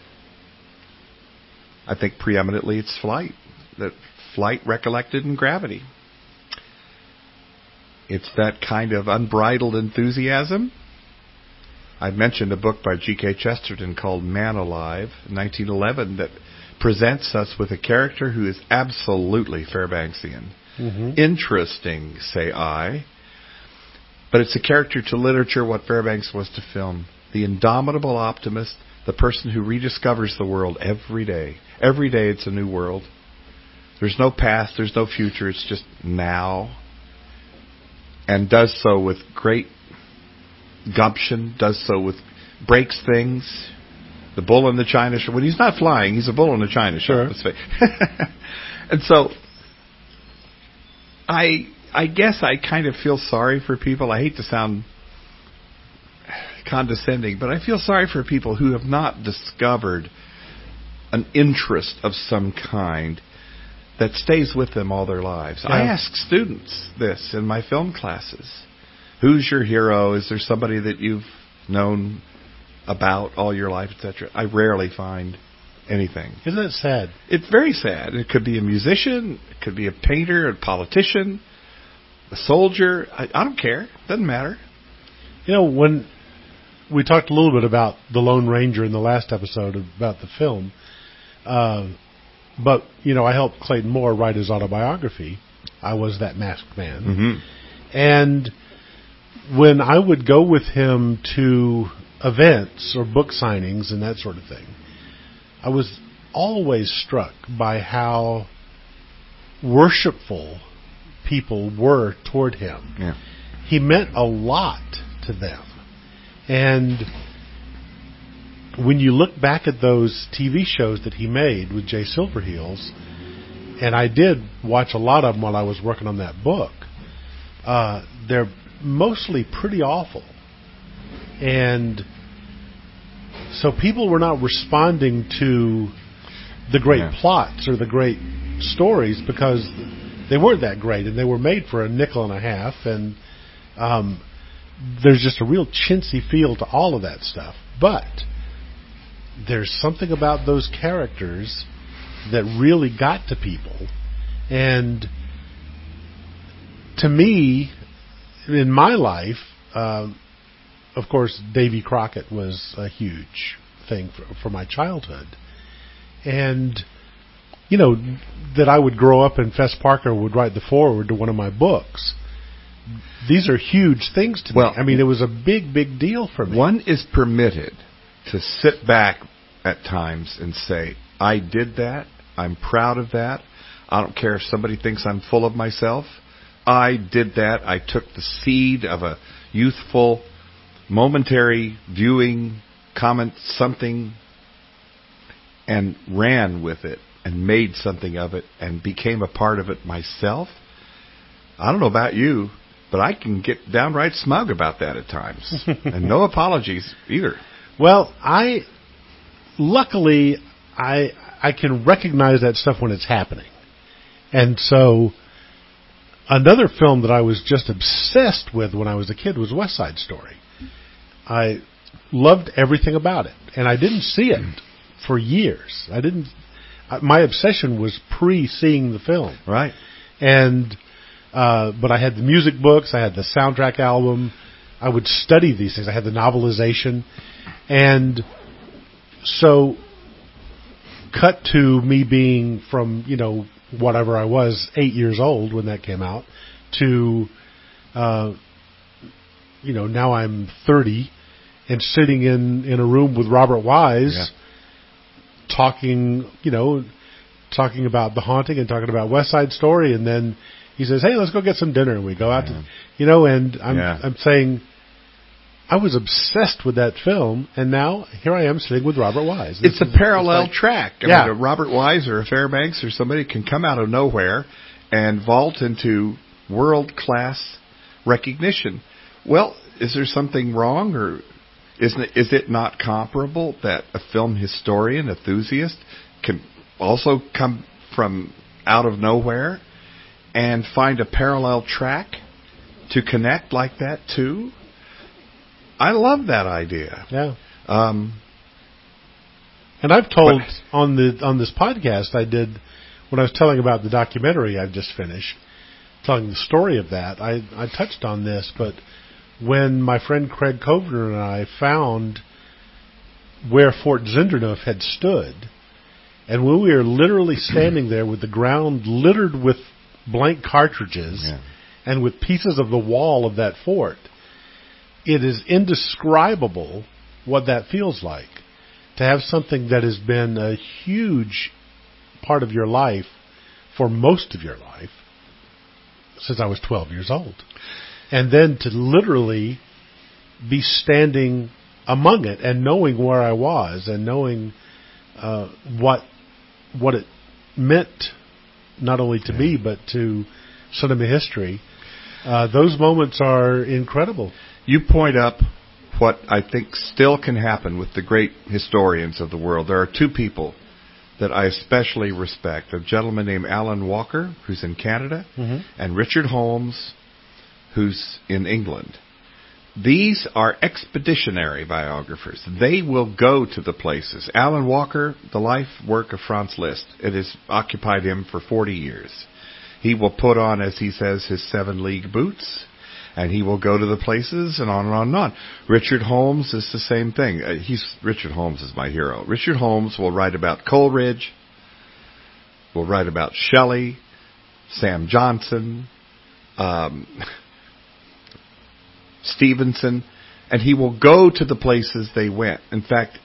think preeminently it's flight. That flight recollected in gravity. It's that kind of unbridled enthusiasm. I mentioned a book by G.K. Chesterton called Man Alive, 1911, that presents us with a character who is absolutely Fairbanksian. Mm-hmm. Interesting, say I. But it's a character to literature what Fairbanks was to film. The indomitable optimist, the person who rediscovers the world every day. Every day it's a new world. There's no past, there's no future, it's just now. And does so with great gumption, breaks things. The bull in the china shop. When he's not flying, he's a bull in the china shop. Sure. And so, I guess I kind of feel sorry for people. I hate to sound condescending, but I feel sorry for people who have not discovered an interest of some kind that stays with them all their lives. Yeah. I ask students this in my film classes. Who's your hero? Is there somebody that you've known about all your life, etc.? I rarely find anything. Isn't that sad? It's very sad. It could be a musician. It could be a painter, a politician, a soldier. I don't care. Doesn't matter. You know, when we talked a little bit about The Lone Ranger in the last episode about the film, but, you know, I helped Clayton Moore write his autobiography. I Was That Masked Man. Mm-hmm. And when I would go with him to events or book signings and that sort of thing, I was always struck by how worshipful people were toward him. Yeah. He meant a lot to them. And when you look back at those TV shows that he made with Jay Silverheels, and I did watch a lot of them while I was working on that book, they're mostly pretty awful. And so people were not responding to the great plots or the great stories because they weren't that great, and they were made for a nickel and a half, and there's just a real chintzy feel to all of that stuff. But there's something about those characters that really got to people. And to me, in my life, of course, Davy Crockett was a huge thing for my childhood. And, you know, that I would grow up and Fess Parker would write the foreword to one of my books. These are huge things to me. I mean, it was a big, big deal for me. One is permitted to sit back at times and say, I did that. I'm proud of that. I don't care if somebody thinks I'm full of myself. I did that. I took the seed of a youthful, momentary viewing, comment, something, and ran with it and made something of it and became a part of it myself. I don't know about you, but I can get downright smug about that at times. And no apologies either. Well, luckily, I can recognize that stuff when it's happening. And so another film that I was just obsessed with when I was a kid was West Side Story. I loved everything about it, and I didn't see it for years. My obsession was pre-seeing the film. Right. And, but I had the music books, I had the soundtrack album, I would study these things, I had the novelization, and so, cut to me being from, whatever I was, 8 years old when that came out, to, now I'm 30, and sitting in a room with Robert Wise, talking about The Haunting and talking about West Side Story, and then he says, "Hey, let's go get some dinner," and we go out to, and I'm saying, I was obsessed with that film, and now here I am sitting with Robert Wise. It's a parallel track. I mean, a Robert Wise or a Fairbanks or somebody can come out of nowhere and vault into world-class recognition. Well, is there something wrong, or is it not comparable that a film historian, enthusiast, can also come from out of nowhere and find a parallel track to connect like that too? I love that idea. Yeah. And I've told on this podcast I did when I was telling about the documentary I've just finished, telling the story of that. I touched on this, but when my friend Craig Kovner and I found where Fort Zindernuf had stood, and when we were literally standing there with the ground littered with blank cartridges and with pieces of the wall of that fort, it is indescribable what that feels like, to have something that has been a huge part of your life for most of your life since I was 12 years old. And then to literally be standing among it and knowing where I was and knowing what it meant not only to me but to cinema history, those moments are incredible. You point up what I think still can happen with the great historians of the world. There are two people that I especially respect. A gentleman named Alan Walker, who's in Canada, and Richard Holmes, who's in England. These are expeditionary biographers. They will go to the places. Alan Walker, the life work of Franz Liszt, it has occupied him for 40 years. He will put on, as he says, his 7-league boots, and he will go to the places, and on and on and on. Richard Holmes is the same thing. Richard Holmes is my hero. Richard Holmes will write about Coleridge, will write about Shelley, Sam Johnson, Stevenson, and he will go to the places they went. In fact,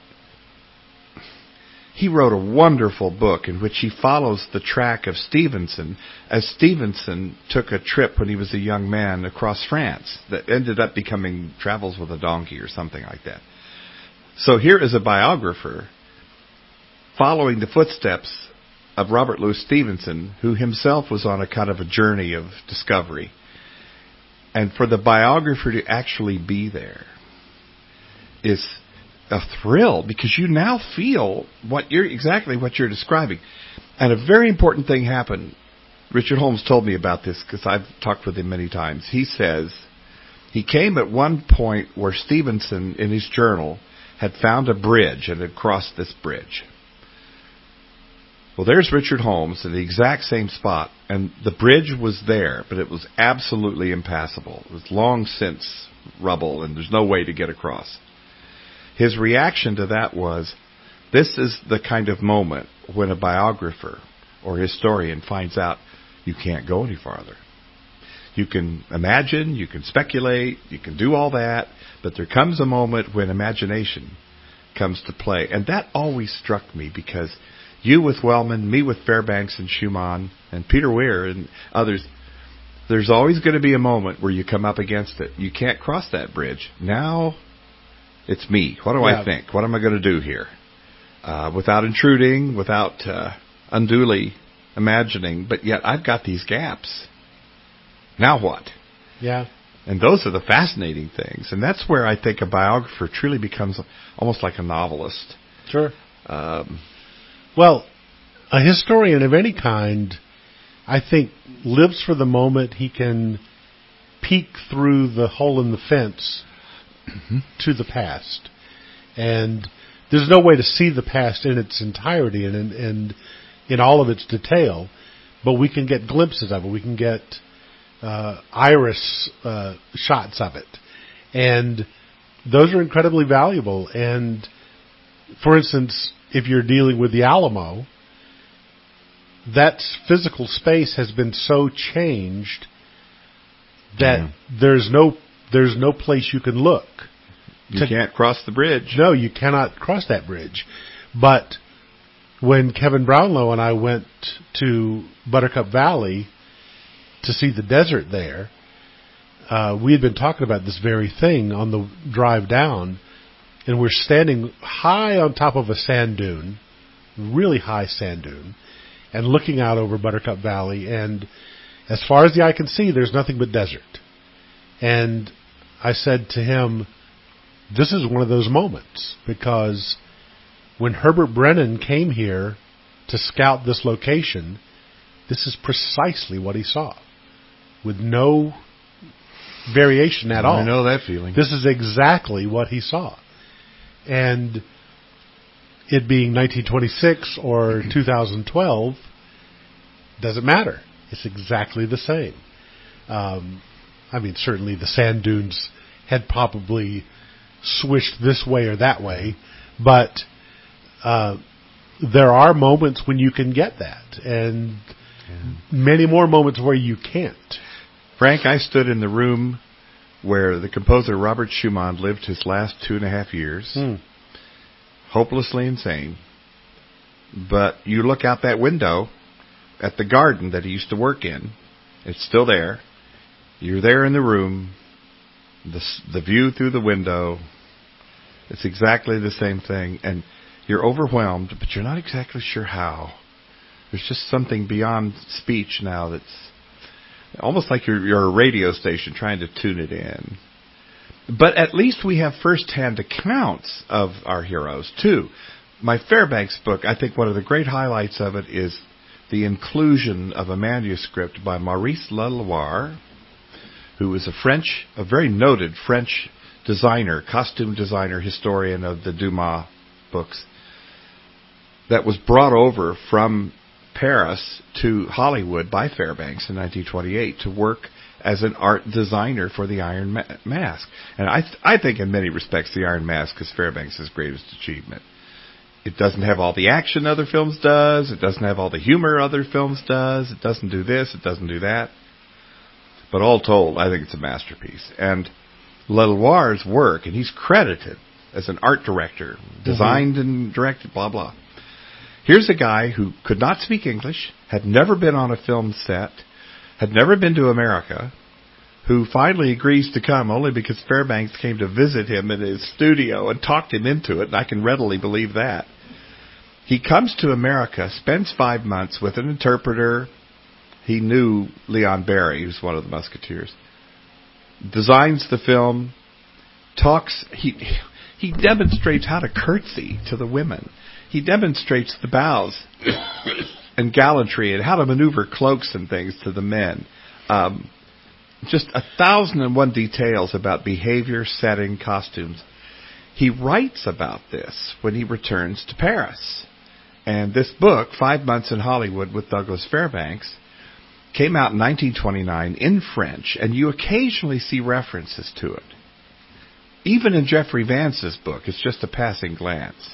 he wrote a wonderful book in which he follows the track of Stevenson as Stevenson took a trip when he was a young man across France that ended up becoming Travels with a Donkey or something like that. So here is a biographer following the footsteps of Robert Louis Stevenson, who himself was on a kind of a journey of discovery. And for the biographer to actually be there is a thrill, because you now feel exactly what you're describing. And a very important thing happened. Richard Holmes told me about this because I've talked with him many times. He says he came at one point where Stevenson, in his journal, had found a bridge and had crossed this bridge. Well, there's Richard Holmes in the exact same spot, and the bridge was there, but it was absolutely impassable. It was long since rubble, and there's no way to get across. His reaction to that was, this is the kind of moment when a biographer or historian finds out you can't go any farther. You can imagine, you can speculate, you can do all that, but there comes a moment when imagination comes to play. And that always struck me, because you with Wellman, me with Fairbanks and Schumann, and Peter Weir and others, there's always going to be a moment where you come up against it. You can't cross that bridge. Now it's me. What do I think? What am I going to do here? Without intruding, without unduly imagining, but yet I've got these gaps. Now what? Yeah. And those are the fascinating things. And that's where I think a biographer truly becomes almost like a novelist. Sure. Well, a historian of any kind, I think, lives for the moment he can peek through the hole in the fence to the past. And there's no way to see the past in its entirety and in all of its detail, but we can get glimpses of it. We can get iris shots of it. And those are incredibly valuable. And, for instance, if you're dealing with the Alamo, that physical space has been so changed that there's no place you can look. You can't cross the bridge. No, you cannot cross that bridge. But when Kevin Brownlow and I went to Buttercup Valley to see the desert there, we had been talking about this very thing on the drive down, and we're standing high on top of a sand dune, really high sand dune, and looking out over Buttercup Valley, and as far as the eye can see, there's nothing but desert. And I said to him, this is one of those moments, because when Herbert Brennan came here to scout this location, this is precisely what he saw, with no variation at all. I know that feeling. This is exactly what he saw. And it being 1926 or 2012 doesn't matter. It's exactly the same. I mean, certainly the sand dunes had probably swished this way or that way, but there are moments when you can get that, and many more moments where you can't. Frank, I stood in the room where the composer Robert Schumann lived his last 2.5 years, hopelessly insane. But you look out that window at the garden that he used to work in. It's still there. You're there in the room. The view through the window. It's exactly the same thing. And you're overwhelmed, but you're not exactly sure how. There's just something beyond speech now that's almost like you're a radio station trying to tune it in. But at least we have first-hand accounts of our heroes, too. My Fairbanks book, I think one of the great highlights of it is the inclusion of a manuscript by Maurice Leloir, who is a very noted French designer, costume designer, historian of the Dumas books, that was brought over from Paris to Hollywood by Fairbanks in 1928 to work as an art designer for the Iron Mask. And I think in many respects the Iron Mask is Fairbanks' greatest achievement. It doesn't have all the action other films does. It doesn't have all the humor other films does. It doesn't do this. It doesn't do that. But all told, I think it's a masterpiece. And Leloir's work, and he's credited as an art director, designed and directed, blah, blah. Here's a guy who could not speak English, had never been on a film set, had never been to America, who finally agrees to come only because Fairbanks came to visit him in his studio and talked him into it, and I can readily believe that. He comes to America, spends 5 months with an interpreter. He knew Leon Barry, who's one of the Musketeers. Designs the film, talks. He demonstrates how to curtsy to the women. He demonstrates the bows and gallantry and how to maneuver cloaks and things to the men. Just 1,001 details about behavior, setting, costumes. He writes about this when he returns to Paris. And this book, 5 Months in Hollywood with Douglas Fairbanks, came out in 1929 in French, and you occasionally see references to it. Even in Jeffrey Vance's book, it's just a passing glance.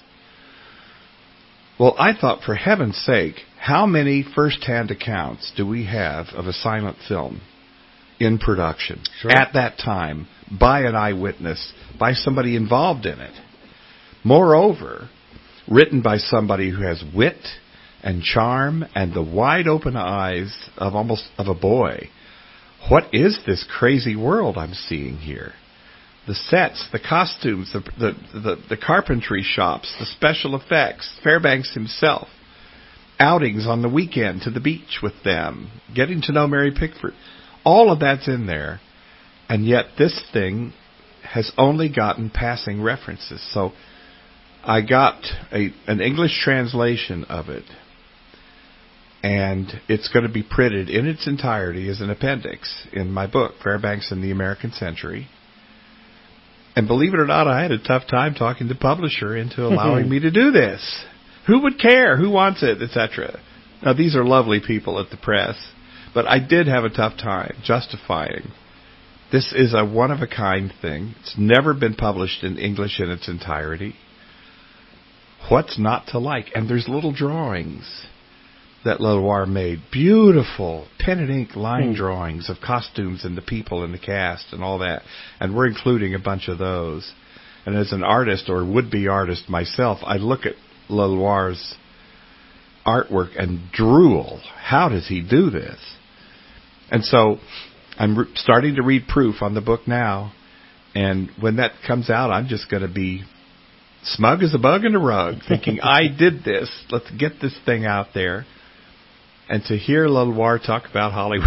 Well, I thought, for heaven's sake, how many first-hand accounts do we have of a silent film in production at that time by an eyewitness, by somebody involved in it? Moreover, written by somebody who has wit and charm and the wide-open eyes of a boy. What is this crazy world I'm seeing here? The sets, the costumes, the carpentry shops, the special effects, Fairbanks himself, outings on the weekend to the beach with them, getting to know Mary Pickford. All of that's in there, and yet this thing has only gotten passing references. So I got an English translation of it, and it's going to be printed in its entirety as an appendix in my book, Fairbanks in the American Century. And believe it or not, I had a tough time talking the publisher into allowing me to do this. Who would care? Who wants it? Etc. Now, these are lovely people at the press, but I did have a tough time justifying. This is a one-of-a-kind thing. It's never been published in English in its entirety. What's not to like? And there's little drawings that Leloir made. Beautiful pen and ink line drawings of costumes and the people and the cast and all that. And we're including a bunch of those. And as an artist or would-be artist myself, I look at Leloir's artwork and drool. How does he do this? And so I'm starting to read proof on the book now. And when that comes out, I'm just going to be smug as a bug in a rug, thinking, I did this. Let's get this thing out there. And to hear Leloir talk about Hollywood,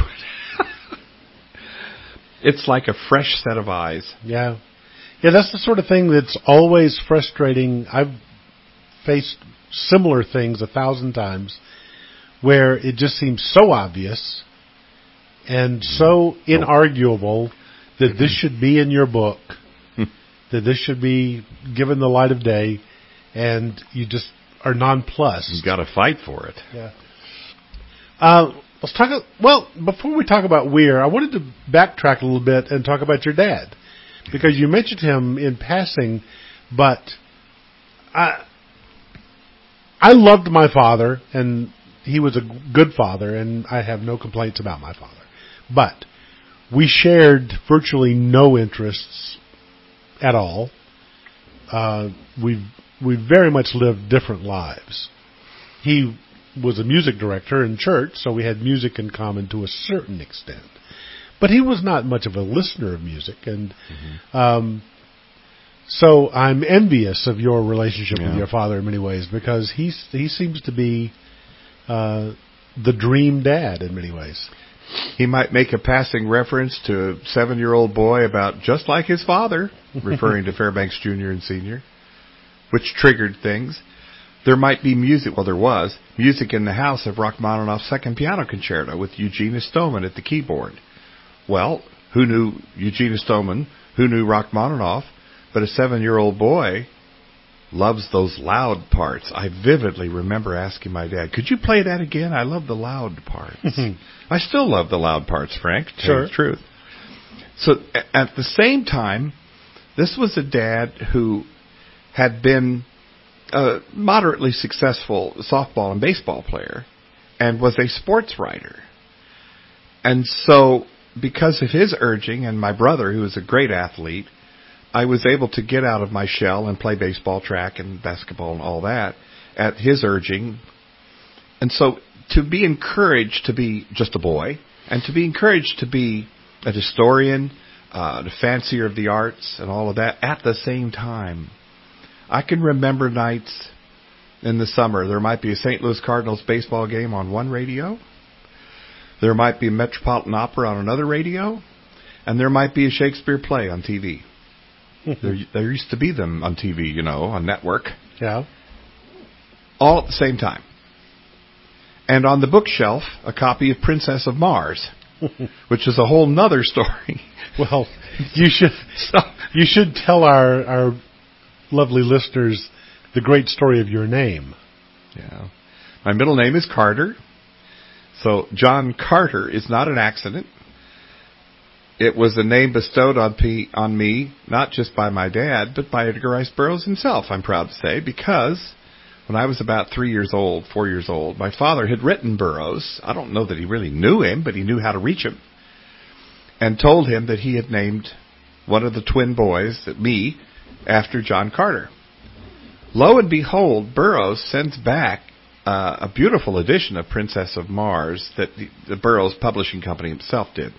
it's like a fresh set of eyes. Yeah. Yeah, that's the sort of thing that's always frustrating. I've faced similar things 1,000 times where it just seems so obvious and so inarguable that this should be in your book, that this should be given the light of day, and you just are nonplussed. You've got to fight for it. Yeah. Let's talk. Well, before we talk about Weir, I wanted to backtrack a little bit and talk about your dad, because you mentioned him in passing, but I loved my father, and he was a good father, and I have no complaints about my father. But we shared virtually no interests at all. We very much lived different lives. He was a music director in church, so we had music in common to a certain extent. But he was not much of a listener of music, and so I'm envious of your relationship with your father in many ways, because he seems to be the dream dad in many ways. He might make a passing reference to a 7-year-old boy about just like his father, referring to Fairbanks Jr. and Sr., which triggered things. There might be music, well, there was, music in the house of Rachmaninoff's Second Piano Concerto with Eugene Stoneman at the keyboard. Well, who knew Eugene Stoneman? Who knew Rachmaninoff? But a 7-year-old boy loves those loud parts. I vividly remember asking my dad, could you play that again? I love the loud parts. I still love the loud parts, Frank, to tell you the truth. So at the same time, this was a dad who had been a moderately successful softball and baseball player and was a sports writer. And so because of his urging and my brother, who was a great athlete, I was able to get out of my shell and play baseball, track, and basketball and all that at his urging. And so to be encouraged to be just a boy and to be encouraged to be a historian, the fancier of the arts and all of that at the same time. I can remember nights in the summer. There might be a St. Louis Cardinals baseball game on one radio. There might be a Metropolitan Opera on another radio. And there might be a Shakespeare play on TV. There used to be them on TV, you know, on network. Yeah. All at the same time. And on the bookshelf, a copy of Princess of Mars, which is a whole nother story. Well, you should tell our lovely listeners the great story of your name. Yeah. My middle name is Carter. So John Carter is not an accident. It was a name bestowed on me, not just by my dad, but by Edgar Rice Burroughs himself, I'm proud to say, because when I was about 4 years old, my father had written Burroughs. I don't know that he really knew him, but he knew how to reach him, and told him that he had named one of the twin boys, me, after John Carter. Lo and behold, Burroughs sends back a beautiful edition of Princess of Mars that the Burroughs Publishing Company himself did.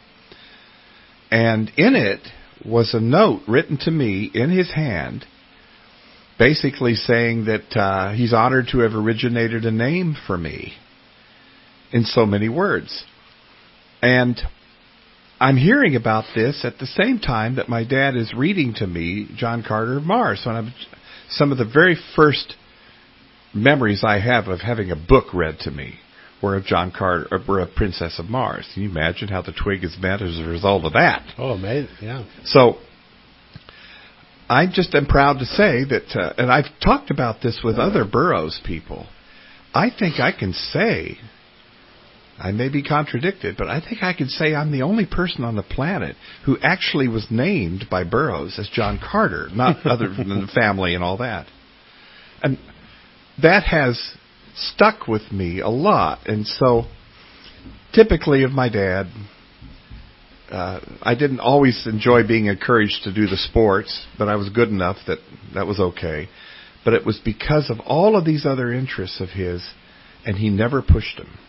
And in it was a note written to me in his hand, basically saying that he's honored to have originated a name for me in so many words. And I'm hearing about this at the same time that my dad is reading to me John Carter of Mars. So some of the very first memories I have of having a book read to me were of John Carter, or were of Princess of Mars. Can you imagine how the twig is bent as a result of that? Oh, amazing! Yeah. So I just am proud to say that, and I've talked about this with other Burroughs people, I think I can say, I may be contradicted, but I think I can say I'm the only person on the planet who actually was named by Burroughs as John Carter, not other than the family and all that. And that has stuck with me a lot. And so, typically of my dad, I didn't always enjoy being encouraged to do the sports, but I was good enough that was okay. But it was because of all of these other interests of his, and he never pushed them.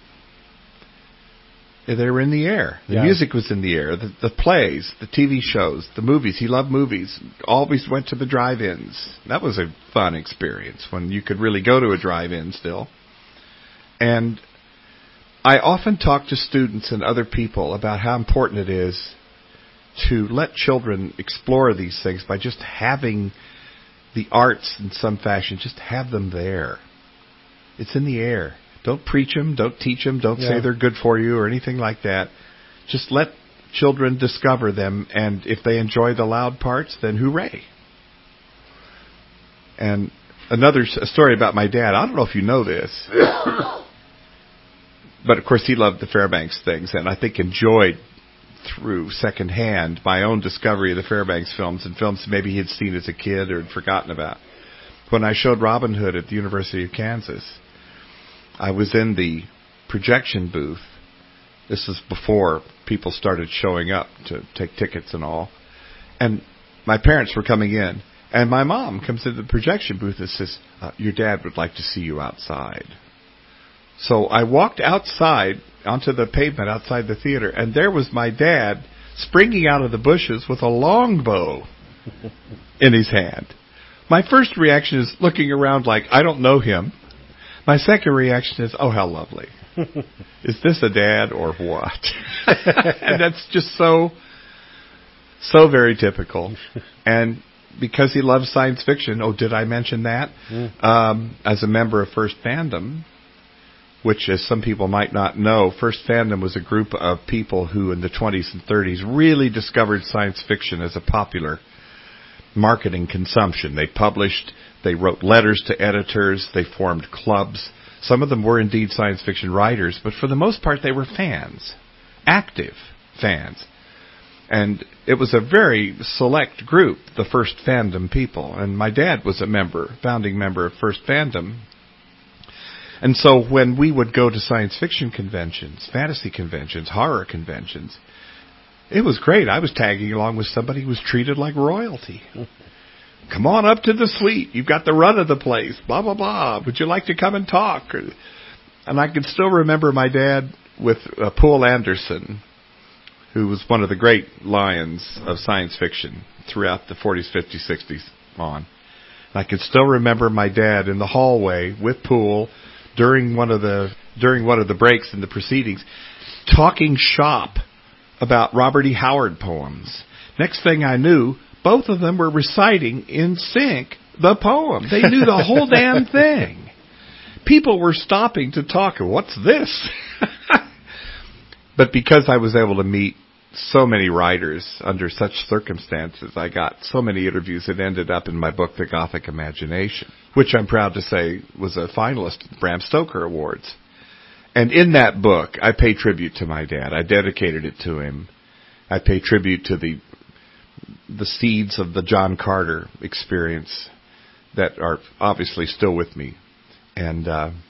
They were in the air. The music was in the air. The plays, the TV shows, the movies. He loved movies. Always went to the drive-ins. That was a fun experience when you could really go to a drive-in still. And I often talk to students and other people about how important it is to let children explore these things by just having the arts in some fashion, just have them there. It's in the air. Don't preach them, don't teach them, don't say they're good for you or anything like that. Just let children discover them, and if they enjoy the loud parts, then hooray. And another story about my dad, I don't know if you know this, but of course he loved the Fairbanks things, and I think enjoyed through secondhand my own discovery of the Fairbanks films and films maybe he had seen as a kid or had forgotten about. When I showed Robin Hood at the University of Kansas, I was in the projection booth. This was before people started showing up to take tickets and all. And my parents were coming in. And my mom comes into the projection booth and says, your dad would like to see you outside. So I walked outside onto the pavement outside the theater, and there was my dad springing out of the bushes with a longbow in his hand. My first reaction is looking around like, I don't know him. My second reaction is, oh, how lovely. Is this a dad or what? And that's just so very typical. And because he loves science fiction, oh, did I mention that? As a member of First Fandom, which, as some people might not know, First Fandom was a group of people who in the 20s and 30s really discovered science fiction as a popular marketing consumption. They published, they wrote letters to editors, they formed clubs. Some of them were indeed science fiction writers, but for the most part they were fans, active fans. And it was a very select group, the First Fandom people. And my dad was a member, founding member of First Fandom. And so when we would go to science fiction conventions, fantasy conventions, horror conventions, it was great. I was tagging along with somebody who was treated like royalty. Come on up to the suite. You've got the run of the place. Blah, blah, blah. Would you like to come and talk? And I can still remember my dad with Poul Anderson, who was one of the great lions of science fiction throughout the 40s, 50s, 60s on. And I can still remember my dad in the hallway with Poul during one of the breaks in the proceedings, talking shop about Robert E. Howard poems. Next thing I knew, both of them were reciting in sync the poem. They knew the whole damn thing. People were stopping to talk. What's this? But because I was able to meet so many writers under such circumstances, I got so many interviews that ended up in my book, The Gothic Imagination, which I'm proud to say was a finalist at the Bram Stoker Awards. And in that book, I pay tribute to my dad. I dedicated it to him. I pay tribute to the seeds of the John Carter experience that are obviously still with me. And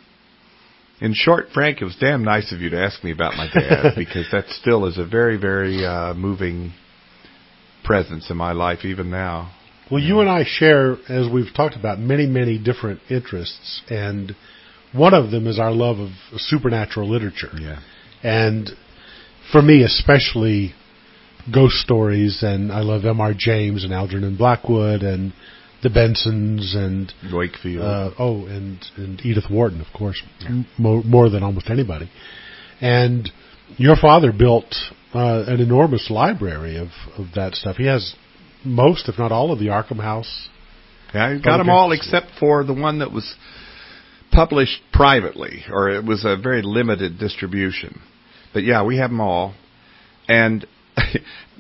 in short, Frank, it was damn nice of you to ask me about my dad, because that still is a very, very moving presence in my life even now. Well, you and I share, as we've talked about, many, many different interests, and one of them is our love of supernatural literature. Yeah. And for me, especially ghost stories, and I love M.R. James and Algernon Blackwood and the Bensons and Wakefield. And Edith Wharton, of course, more than almost anybody. And your father built an enormous library of that stuff. He has most, if not all, of the Arkham House. Yeah, he got them all except for the one that was published privately, or it was a very limited distribution. But yeah, we have them all. And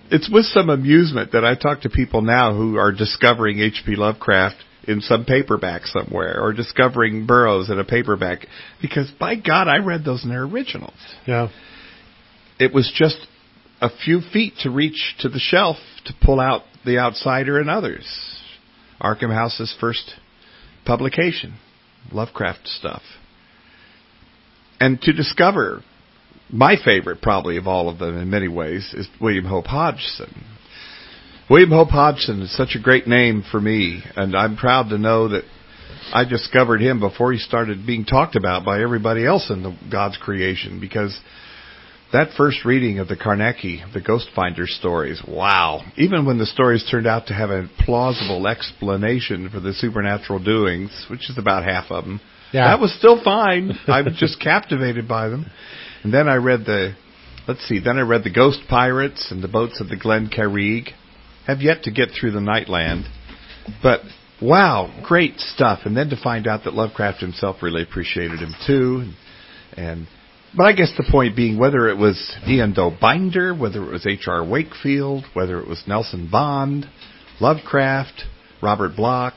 it's with some amusement that I talk to people now who are discovering H.P. Lovecraft in some paperback somewhere, or discovering Burroughs in a paperback, because by God, I read those in their originals. Yeah. It was just a few feet to reach to the shelf to pull out The Outsider and others. Arkham House's first publication, Lovecraft stuff. And to discover, my favorite probably of all of them in many ways, is William Hope Hodgson. William Hope Hodgson is such a great name for me, and I'm proud to know that I discovered him before he started being talked about by everybody else in God's creation, because that first reading of the Carnecki, the Ghost Finder stories, wow. Even when the stories turned out to have a plausible explanation for the supernatural doings, which is about half of them, that was still fine. I was just captivated by them. And then I read the Ghost Pirates and the Boats of the Glen Carrig. Have yet to get through the Nightland. But, wow, great stuff. And then to find out that Lovecraft himself really appreciated him, too. But I guess the point being, whether it was Ian Doe Binder, whether it was H.R. Wakefield, whether it was Nelson Bond, Lovecraft, Robert Bloch,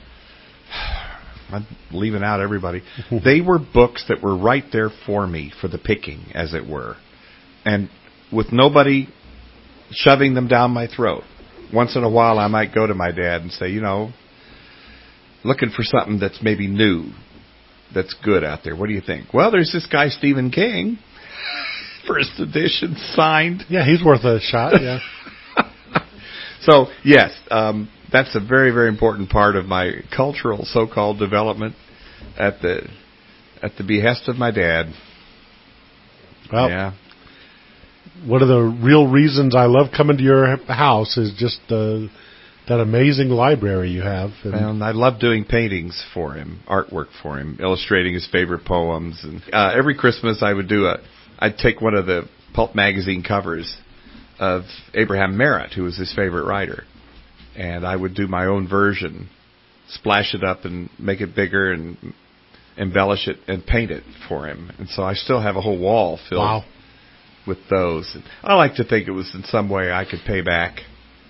I'm leaving out everybody. They were books that were right there for me, for the picking, as it were. And with nobody shoving them down my throat. Once in a while I might go to my dad and say, looking for something that's maybe new, that's good out there. What do you think? Well, there's this guy, Stephen King, first edition, signed. Yeah, he's worth a shot, yeah. So, yes, that's a very, very important part of my cultural so-called development at the behest of my dad. Well, yeah. One of the real reasons I love coming to your house is just that amazing library you have. And I love doing paintings for him, artwork for him, illustrating his favorite poems. And every Christmas I'd take one of the pulp magazine covers of Abraham Merritt, who was his favorite writer. And I would do my own version, splash it up and make it bigger and embellish it and paint it for him. And so I still have a whole wall filled with those. I like to think it was in some way I could pay back.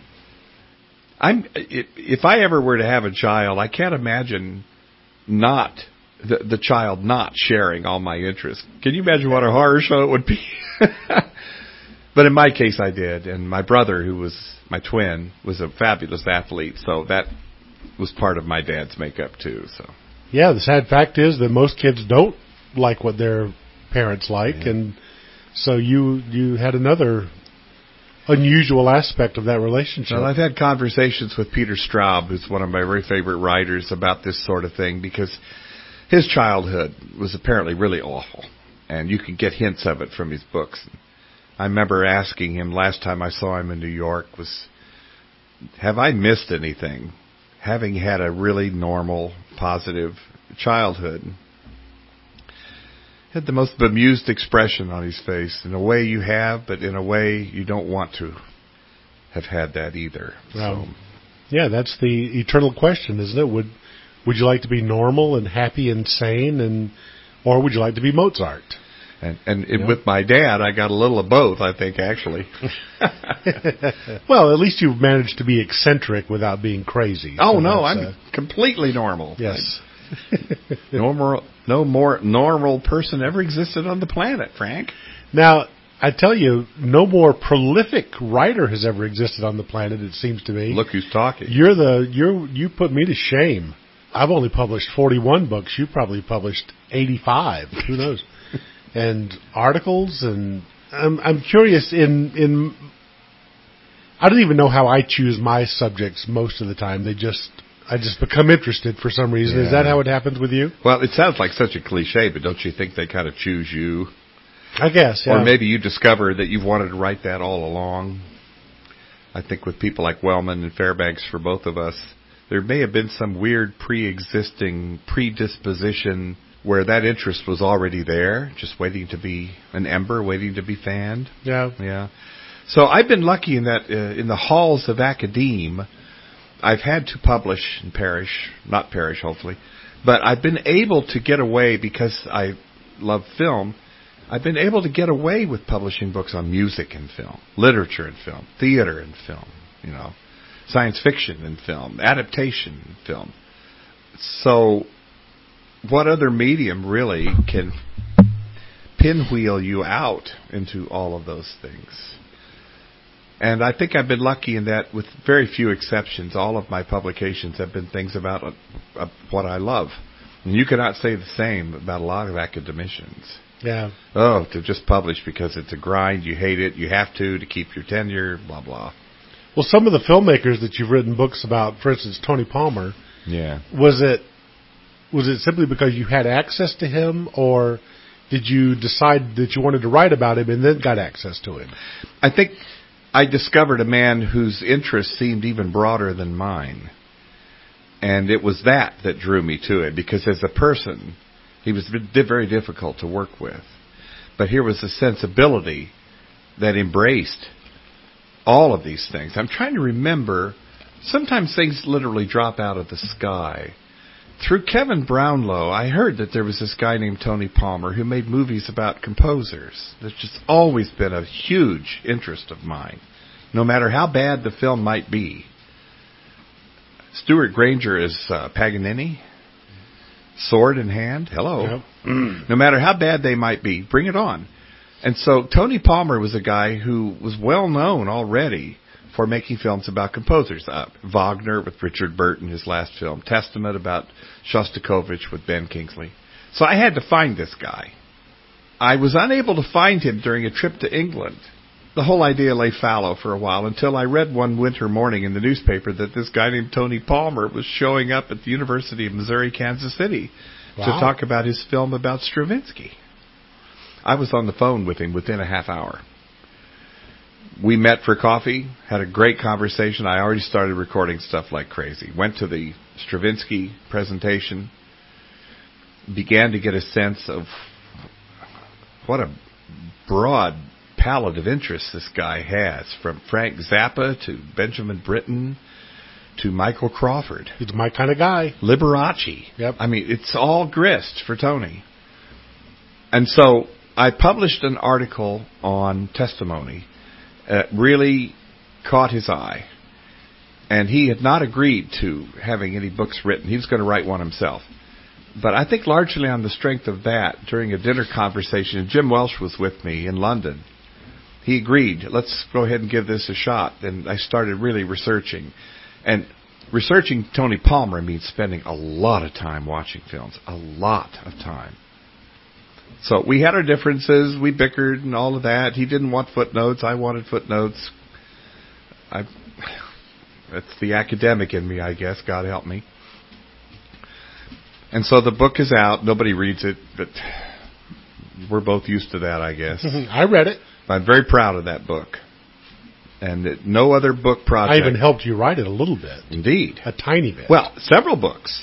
If I ever were to have a child, I can't imagine the child not sharing all my interests. Can you imagine what a horror show it would be? But in my case, I did. And my brother, who was my twin, was a fabulous athlete. So that was part of my dad's makeup, too. So yeah, the sad fact is that most kids don't like what their parents like. Yeah. And so you had another unusual aspect of that relationship. Well, I've had conversations with Peter Straub, who's one of my very favorite writers, about this sort of thing, because his childhood was apparently really awful. And you can get hints of it from his books. I remember asking him last time I saw him in New York have I missed anything, having had a really normal, positive childhood? He had the most bemused expression on his face. In a way you have, but in a way you don't want to have had that either. So. Yeah, that's the eternal question, isn't it? Would you like to be normal and happy and sane, or would you like to be Mozart? And with my dad, I got a little of both, I think, actually. Well, at least you've managed to be eccentric without being crazy. Oh, so no, I'm completely normal. Yes. No more normal person ever existed on the planet, Frank. Now, I tell you, no more prolific writer has ever existed on the planet, it seems to me. Look who's talking. You put me to shame. I've only published 41 books. You probably published 85. Who knows? And articles, and I'm curious I don't even know how I choose my subjects most of the time. I just become interested for some reason. Yeah. Is that how it happens with you? Well, it sounds like such a cliche, but don't you think they kind of choose you? I guess, yeah. Or maybe you discover that you've wanted to write that all along. I think with people like Wellman and Fairbanks, for both of us, there may have been some weird pre-existing predisposition where that interest was already there, just waiting to be an ember, waiting to be fanned. Yeah. Yeah. So I've been lucky in that in the halls of academe, I've had to publish and not perish, hopefully, but I've been able to get away, because I love film, I've been able to get away with publishing books on music and film, literature and film, theater and film, science fiction and film, adaptation and film. So what other medium really can pinwheel you out into all of those things? And I think I've been lucky in that, with very few exceptions, all of my publications have been things about what I love. And you cannot say the same about a lot of academicians. Yeah. Oh, to just publish because it's a grind, you hate it, you have to keep your tenure, blah, blah. Well, some of the filmmakers that you've written books about, for instance, Tony Palmer, yeah, was it simply because you had access to him, or did you decide that you wanted to write about him and then got access to him? I think I discovered a man whose interests seemed even broader than mine. And it was that drew me to it, because as a person, he was very difficult to work with. But here was a sensibility that embraced all of these things. I'm trying to remember, sometimes things literally drop out of the sky. Through Kevin Brownlow, I heard that there was this guy named Tony Palmer who made movies about composers. That's just always been a huge interest of mine, no matter how bad the film might be. Stuart Granger is Paganini, sword in hand. Hello. Yep. No matter how bad they might be, bring it on. And so Tony Palmer was a guy who was well known already for making films about composers. Wagner with Richard Burton, his last film. Testament about Shostakovich with Ben Kingsley. So I had to find this guy. I was unable to find him during a trip to England. The whole idea lay fallow for a while until I read one winter morning in the newspaper that this guy named Tony Palmer was showing up at the University of Missouri, Kansas City to talk about his film about Stravinsky. I was on the phone with him within a half hour. We met for coffee, had a great conversation. I already started recording stuff like crazy. Went to the Stravinsky presentation, began to get a sense of what a broad palette of interests this guy has, from Frank Zappa to Benjamin Britten to Michael Crawford. He's my kind of guy. Liberace. Yep. I mean, it's all grist for Tony. And so I published an article on testimony. Really caught his eye. And he had not agreed to having any books written. He was going to write one himself. But I think largely on the strength of that, during a dinner conversation, and Jim Welsh was with me in London, he agreed, let's go ahead and give this a shot. And I started really researching. And researching Tony Palmer means spending a lot of time watching films. A lot of time. So we had our differences. We bickered and all of that. He didn't want footnotes. I wanted footnotes. That's the academic in me, I guess. God help me. And so the book is out. Nobody reads it, but we're both used to that, I guess. I read it. I'm very proud of that book. And no other book project. I even helped you write it a little bit. Indeed. A tiny bit. Well, several books.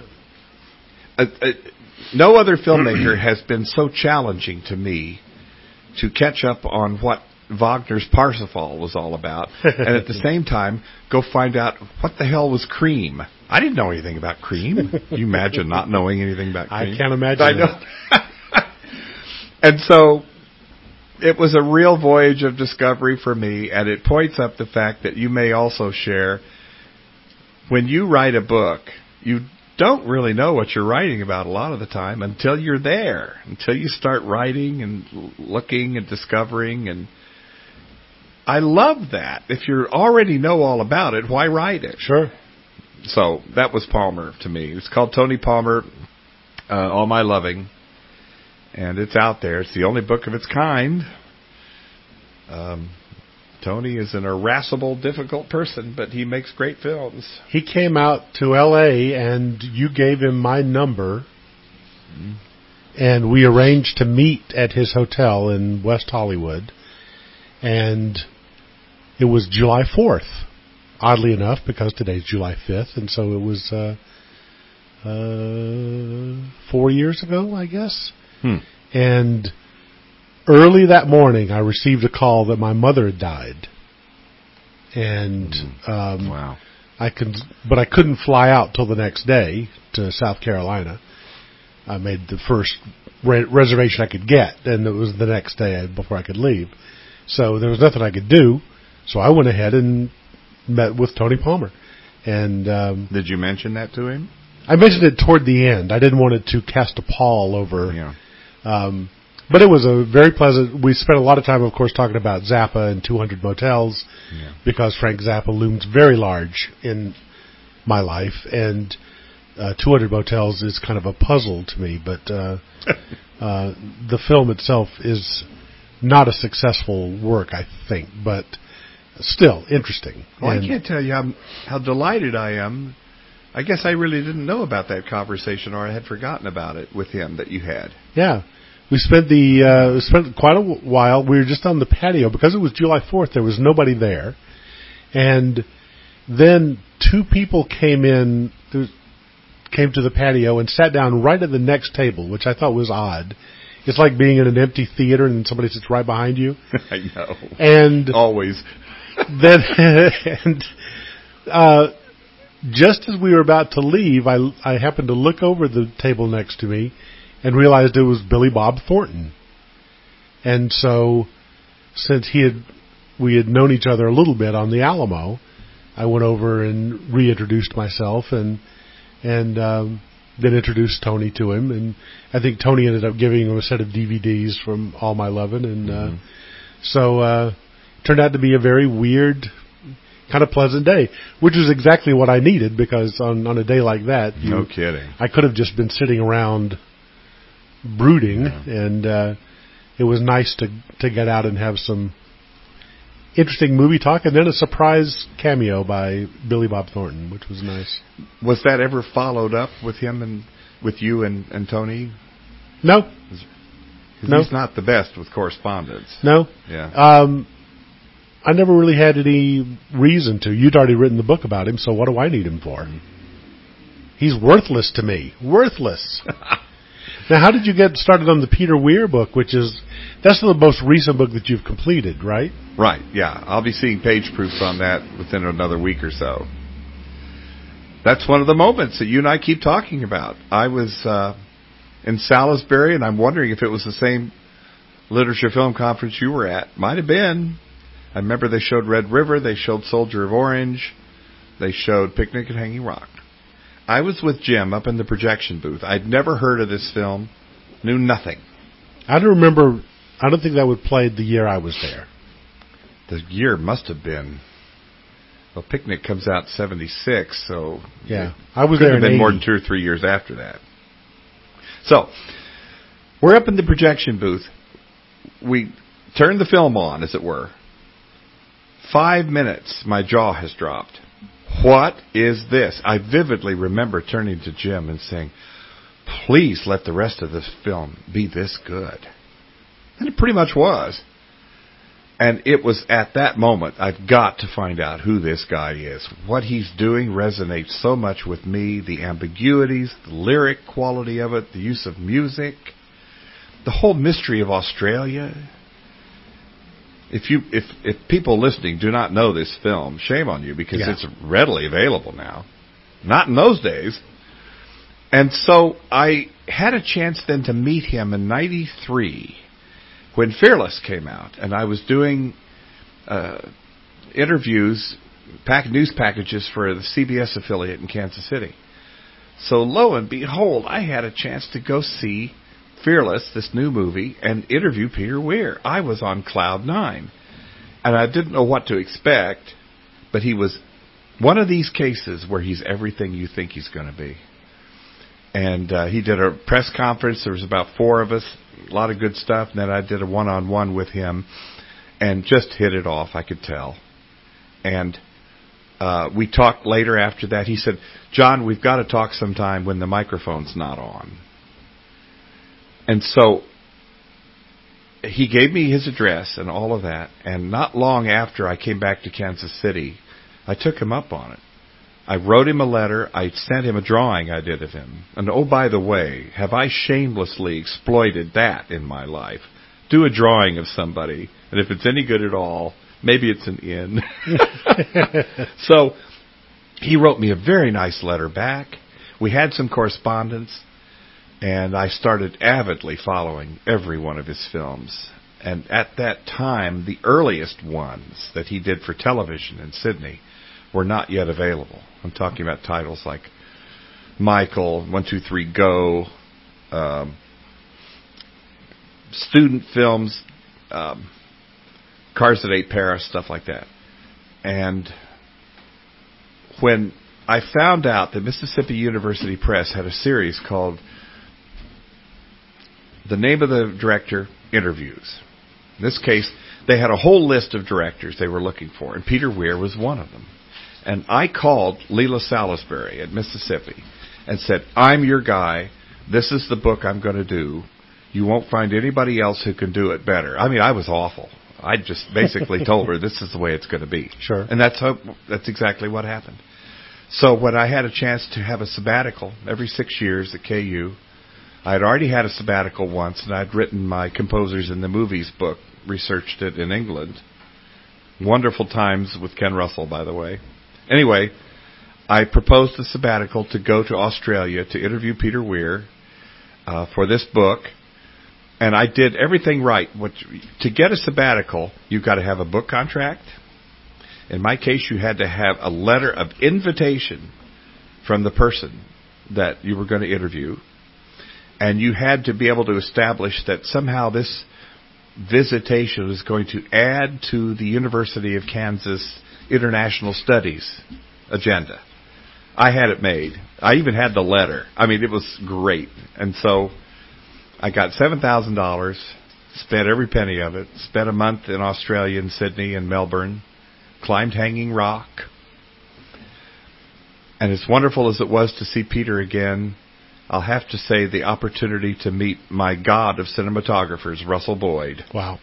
No other filmmaker has been so challenging to me to catch up on what Wagner's Parsifal was all about, and at the same time, go find out what the hell was Cream. I didn't know anything about Cream. Can you imagine not knowing anything about Cream? I can't imagine I know. And so it was a real voyage of discovery for me, and it points up the fact that you may also share, when you write a book, you don't really know what you're writing about a lot of the time until you're there, until you start writing and looking and discovering. And I love that. If you already know all about it, why write it? Sure. So that was Palmer to me. It's called Tony Palmer, All My Loving, and it's out there. It's the only book of its kind. Tony is an irascible, difficult person, but he makes great films. He came out to L.A., and you gave him my number, and we arranged to meet at his hotel in West Hollywood, and it was July 4th, oddly enough, because today's July 5th, and so it was 4 years ago, I guess. And early that morning, I received a call that my mother had died, and wow! but I couldn't fly out till the next day to South Carolina. I made the first reservation I could get, and it was the next day before I could leave. So there was nothing I could do. So I went ahead and met with Tony Palmer. And did you mention that to him? I mentioned it toward the end. I didn't want it to cast a pall over. Yeah. But it was a very pleasant. We spent a lot of time, of course, talking about Zappa and 200 Motels, because Frank Zappa looms very large in my life, and 200 Motels is kind of a puzzle to me. But the film itself is not a successful work, I think, but still interesting. Well, I can't tell you how delighted I am. I guess I really didn't know about that conversation, or I had forgotten about it with him that you had. Yeah. We spent quite a while. We were just on the patio. Because it was July 4th, there was nobody there. And then two people came to the patio and sat down right at the next table, which I thought was odd. It's like being in an empty theater and somebody sits right behind you. I know. And always. Just as we were about to leave, I happened to look over the table next to me and realized it was Billy Bob Thornton. And so, since we had known each other a little bit on the Alamo, I went over and reintroduced myself and then introduced Tony to him. And I think Tony ended up giving him a set of DVDs from All My Lovin'. And so it turned out to be a very weird, kind of pleasant day, which was exactly what I needed, because on a day like that, no kidding, I could have just been sitting around brooding, and it was nice to get out and have some interesting movie talk, and then a surprise cameo by Billy Bob Thornton, which was nice. Was that ever followed up with him and with you and Tony? No. He's not the best with correspondence. No. Yeah. I never really had any reason to. You'd already written the book about him, so what do I need him for? He's worthless to me. Worthless. Now, how did you get started on the Peter Weir book, that's the most recent book that you've completed, right? Right, yeah. I'll be seeing page proofs on that within another week or so. That's one of the moments that you and I keep talking about. I was in Salisbury, and I'm wondering if it was the same literature film conference you were at. Might have been. I remember they showed Red River, they showed Soldier of Orange, they showed Picnic at Hanging Rock. I was with Jim up in the projection booth. I'd never heard of this film, knew nothing. I don't remember. I don't think that was played the year I was there. The year must have been. Well, Picnic comes out 76, so yeah, I was there. Could have been more than 2 or 3 years after that. So we're up in the projection booth. We turned the film on, as it were. 5 minutes, my jaw has dropped. What is this? I vividly remember turning to Jim and saying, please let the rest of this film be this good. And it pretty much was. And it was at that moment, I've got to find out who this guy is. What he's doing resonates so much with me. The ambiguities, the lyric quality of it, the use of music, the whole mystery of Australia. If people listening do not know this film, shame on you, because it's readily available now. Not in those days. And so I had a chance then to meet him in 93 when Fearless came out, and I was doing interviews, news packages for the CBS affiliate in Kansas City. So lo and behold, I had a chance to go see Fearless, this new movie, and interview Peter Weir. I was on cloud 9. And I didn't know what to expect, but he was one of these cases where he's everything you think he's going to be. And he did a press conference. There was about 4 of us, a lot of good stuff. And then I did a one-on-one with him and just hit it off, I could tell. And we talked later after that. He said, John, we've got to talk sometime when the microphone's not on. And so he gave me his address and all of that. And not long after I came back to Kansas City, I took him up on it. I wrote him a letter. I sent him a drawing I did of him. And oh, by the way, have I shamelessly exploited that in my life? Do a drawing of somebody, and if it's any good at all, maybe it's an in. So he wrote me a very nice letter back. We had some correspondence. And I started avidly following every one of his films. And at that time, the earliest ones that he did for television in Sydney were not yet available. I'm talking about titles like Michael, 1, 2, 3, Go, student films, Cars That Ate Paris, stuff like that. And when I found out that Mississippi University Press had a series called The Name of the Director, Interviews. In this case, they had a whole list of directors they were looking for, and Peter Weir was one of them. And I called Leila Salisbury at Mississippi and said, I'm your guy. This is the book I'm going to do. You won't find anybody else who can do it better. I mean, I was awful. I just basically told her this is the way it's going to be. Sure. And that's exactly what happened. So when I had a chance to have a sabbatical every 6 years at KU, I had already had a sabbatical once, and I'd written my Composers in the Movies book, researched it in England. Wonderful times with Ken Russell, by the way. Anyway, I proposed a sabbatical to go to Australia to interview Peter Weir for this book, and I did everything right. To get a sabbatical, you've got to have a book contract. In my case, you had to have a letter of invitation from the person that you were going to interview, and you had to be able to establish that somehow this visitation was going to add to the University of Kansas International Studies agenda. I had it made. I even had the letter. I mean, it was great. And so I got $7,000, spent every penny of it, spent a month in Australia, in Sydney and Melbourne, climbed Hanging Rock. And as wonderful as it was to see Peter again, I'll have to say the opportunity to meet my god of cinematographers, Russell Boyd. Wow.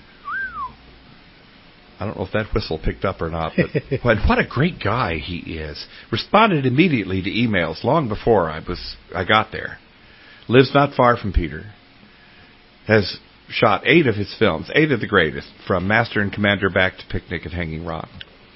I don't know if that whistle picked up or not, but what a great guy he is. Responded immediately to emails long before I got there. Lives not far from Peter. Has shot 8 of his films, 8 of the greatest, from Master and Commander back to Picnic at Hanging Rock.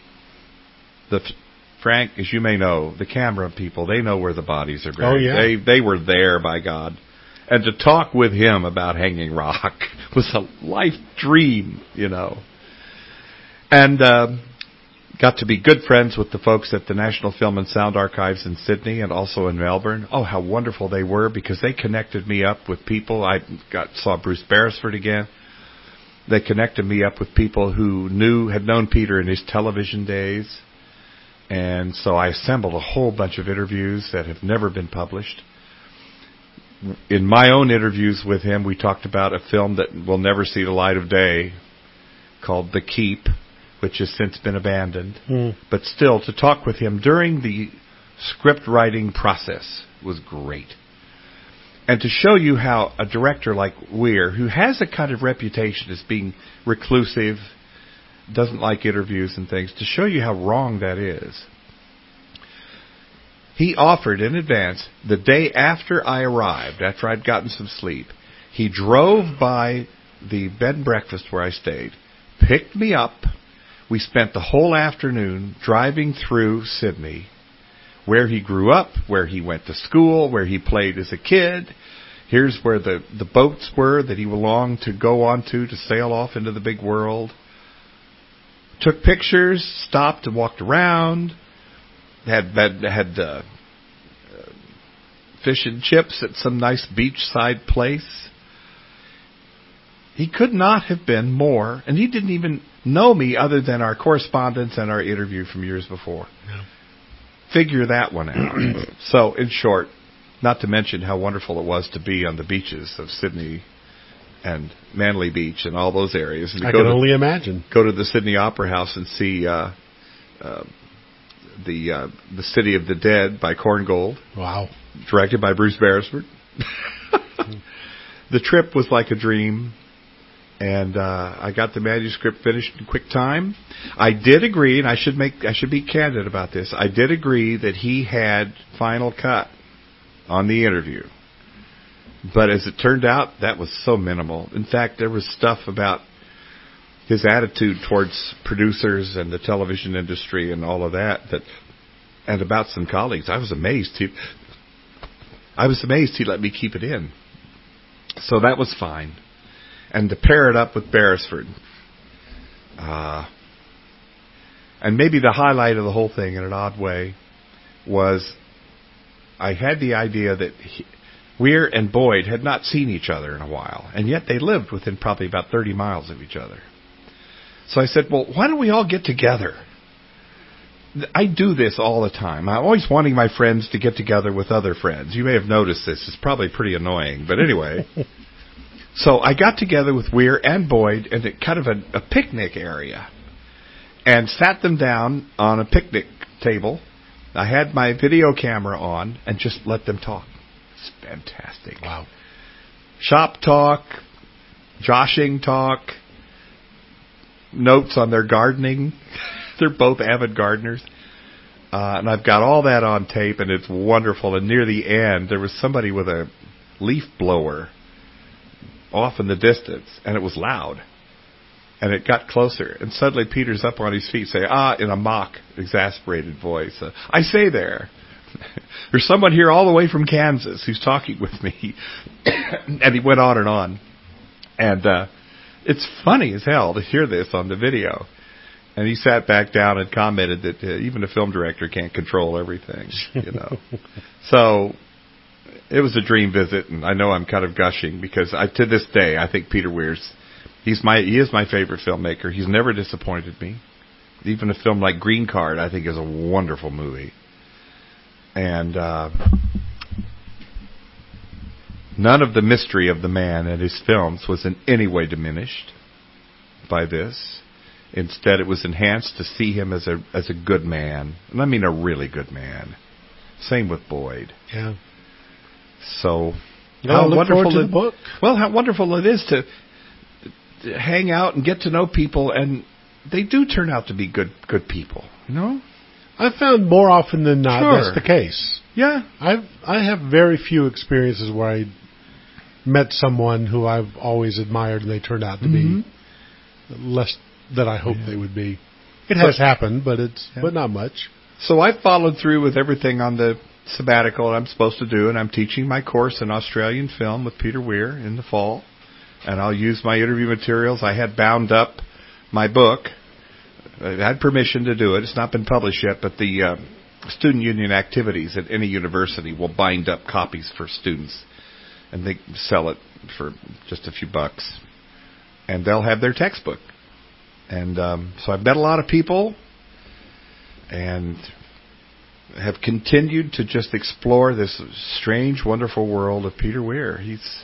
Frank, as you may know, the camera people, they know where the bodies are buried. Oh, yeah. They were there, by God. And to talk with him about Hanging Rock was a life dream, you know. And got to be good friends with the folks at the National Film and Sound Archives in Sydney and also in Melbourne. Oh, how wonderful they were, because they connected me up with people. I saw Bruce Beresford again. They connected me up with people who had known Peter in his television days. And so I assembled a whole bunch of interviews that have never been published. In my own interviews with him, we talked about a film that will never see the light of day called The Keep, which has since been abandoned. But still, to talk with him during the script writing process was great. And to show you how a director like Weir, who has a kind of reputation as being reclusive, doesn't like interviews and things, to show you how wrong that is. He offered in advance, the day after I arrived, after I'd gotten some sleep, he drove by the bed and breakfast where I stayed, picked me up. We spent the whole afternoon driving through Sydney, where he grew up, where he went to school, where he played as a kid. Here's where the boats were that he longed to go on to sail off into the big world. Took pictures, stopped and walked around, had fish and chips at some nice beachside place. He could not have been more, and he didn't even know me other than our correspondence and our interview from years before. Yeah. Figure that one out. So, in short, not to mention how wonderful it was to be on the beaches of Sydney and Manly Beach and all those areas. And I can only imagine. Go to the Sydney Opera House and see the City of the Dead by Korngold. Wow. Directed by Bruce Beresford. The trip was like a dream. And I got the manuscript finished in quick time. I did agree, and I should be candid about this. I did agree that he had final cut on the interview. But as it turned out, that was so minimal. In fact, there was stuff about his attitude towards producers and the television industry and all of that, and about some colleagues. I was amazed he let me keep it in. So that was fine. And to pair it up with Beresford. And maybe the highlight of the whole thing, in an odd way, was I had the idea that Weir and Boyd had not seen each other in a while, and yet they lived within probably about 30 miles of each other. So I said, well, why don't we all get together? I do this all the time. I'm always wanting my friends to get together with other friends. You may have noticed this. It's probably pretty annoying, but anyway. So I got together with Weir and Boyd in kind of a picnic area and sat them down on a picnic table. I had my video camera on and just let them talk. It's fantastic. Wow. Shop talk, joshing talk, notes on their gardening. They're both avid gardeners. And I've got all that on tape, and it's wonderful. And near the end, there was somebody with a leaf blower off in the distance, and it was loud. And it got closer, and suddenly Peter's up on his feet saying, in a mock, exasperated voice, I say there, there's someone here all the way from Kansas who's talking with me. And he went on and on. And it's funny as hell to hear this on the video. And he sat back down and commented that even a film director can't control everything, you know. So it was a dream visit, and I know I'm kind of gushing because to this day I think Peter Weir's he is my favorite filmmaker. He's never disappointed me. Even a film like Green Card, I think, is a wonderful movie. And none of the mystery of the man and his films was in any way diminished by this. Instead, it was enhanced to see him as a good man. And I mean a really good man. Same with Boyd. Yeah. So, how wonderful to the book. Well, how wonderful it is to hang out and get to know people, and they do turn out to be good people, you know? I've found more often than not that's the case. Yeah. I have very few experiences where I met someone who I've always admired and they turned out to be less than I hoped they would be. It has happened, but but not much. So I followed through with everything on the sabbatical that I'm supposed to do, and I'm teaching my course in Australian film with Peter Weir in the fall. And I'll use my interview materials. I had bound up my book. I had permission to do it. It's not been published yet, but the student union activities at any university will bind up copies for students, and they sell it for just a few bucks. And they'll have their textbook. And so I've met a lot of people and have continued to just explore this strange, wonderful world of Peter Weir.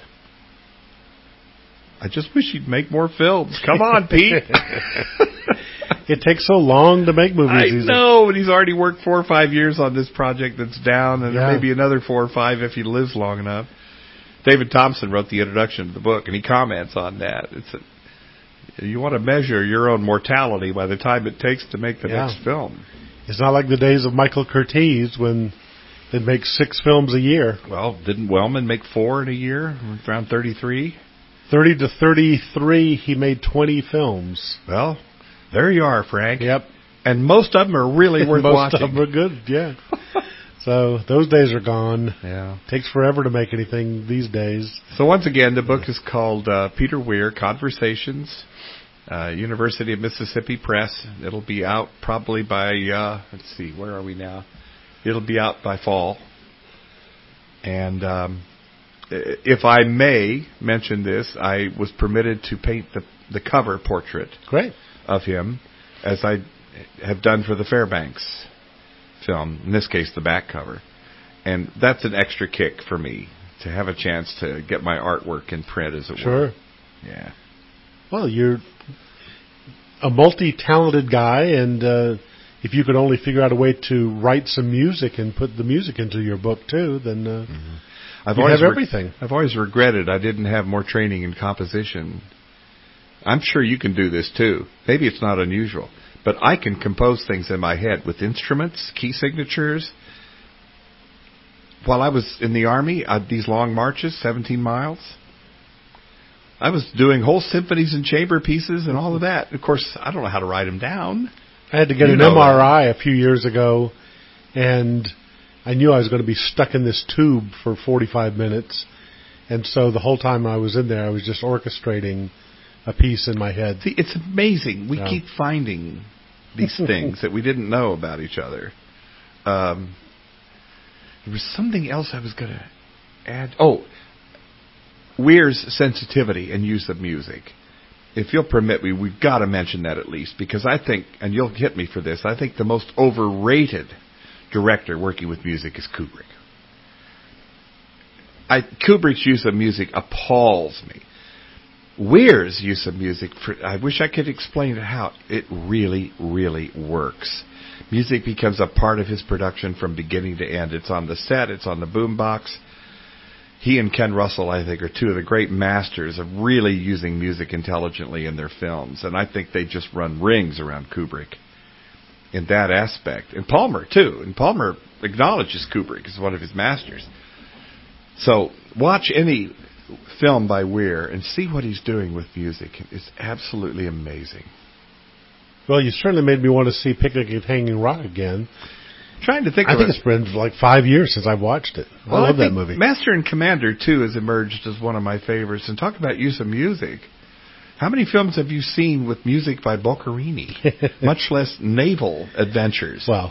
I just wish he'd make more films. Come on, Pete. It takes so long to make movies. I know, but he's already worked 4 or 5 years on this project that's down, and maybe another 4 or 5 if he lives long enough. David Thompson wrote the introduction to the book, and he comments on that. You want to measure your own mortality by the time it takes to make the next film. It's not like the days of Michael Curtiz when they'd make 6 films a year. Well, didn't Wellman make 4 in a year? Around 33? 30 to 33, he made 20 films. Well, there you are, Frank. Yep. And most of them are really worth watching. Most of them are good, yeah. So those days are gone. Yeah. Takes forever to make anything these days. So once again, the book is called Peter Weir, Conversations, University of Mississippi Press. It'll be out probably by, let's see, where are we now? It'll be out by fall. And if I may mention this, I was permitted to paint the cover portrait of him, as I have done for the Fairbanks film, in this case the back cover. And that's an extra kick for me, to have a chance to get my artwork in print, as it were. Yeah. Well, you're a multi-talented guy, and if you could only figure out a way to write some music and put the music into your book too, then you have everything. I've always regretted I didn't have more training in composition. I'm sure you can do this too. Maybe it's not unusual, but I can compose things in my head with instruments, key signatures. While I was in the Army, these long marches, 17 miles, I was doing whole symphonies and chamber pieces and all of that. Of course, I don't know how to write them down. I had to get an MRI a few years ago, and I knew I was going to be stuck in this tube for 45 minutes. And so the whole time I was in there, I was just orchestrating a piece in my head. See, it's amazing. We keep finding these things that we didn't know about each other. There was something else I was going to add. Oh, Weir's sensitivity and use of music. If you'll permit me, we've got to mention that at least, because I think, and you'll hit me for this, I think the most overrated director working with music is Kubrick. Kubrick's use of music appalls me. Weir's use of music, I wish I could explain it how. It really, really works. Music becomes a part of his production from beginning to end. It's on the set. It's on the boombox. He and Ken Russell, I think, are two of the great masters of really using music intelligently in their films. And I think they just run rings around Kubrick in that aspect. And Palmer, too. And Palmer acknowledges Kubrick as one of his masters. So watch any film by Weir and see what he's doing with music. It's absolutely amazing. Well, you certainly made me want to see Picnic at Hanging Rock again. Trying to think I think it's been like 5 years since I've watched it. I love that movie. Master and Commander, too, has emerged as one of my favorites. And talk about use of music. How many films have you seen with music by Boccherini? Much less naval adventures. Well,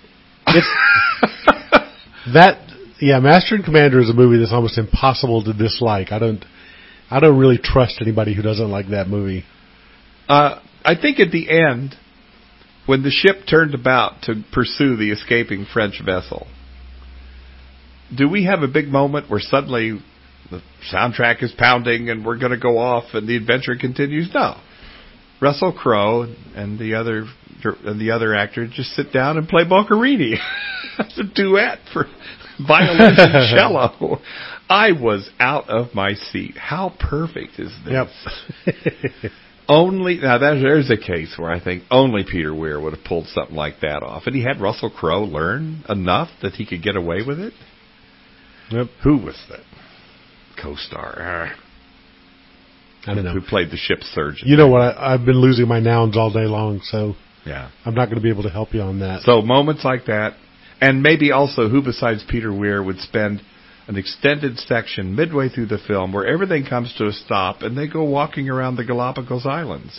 Master and Commander is a movie that's almost impossible to dislike. I don't really trust anybody who doesn't like that movie. I think at the end, when the ship turned about to pursue the escaping French vessel, do we have a big moment where suddenly the soundtrack is pounding and we're going to go off and the adventure continues? No. Russell Crowe and the other actor just sit down and play Boccherini. It's a duet for violin and cello. I was out of my seat. How perfect is this? Yep. There's a case where I think only Peter Weir would have pulled something like that off. And he had Russell Crowe learn enough that he could get away with it. Yep. Who was that co-star? I don't know. Who played the ship's surgeon. You know what? I've been losing my nouns all day long, so yeah, I'm not going to be able to help you on that. So moments like that, and maybe also who besides Peter Weir would spend an extended section midway through the film where everything comes to a stop and they go walking around the Galapagos Islands.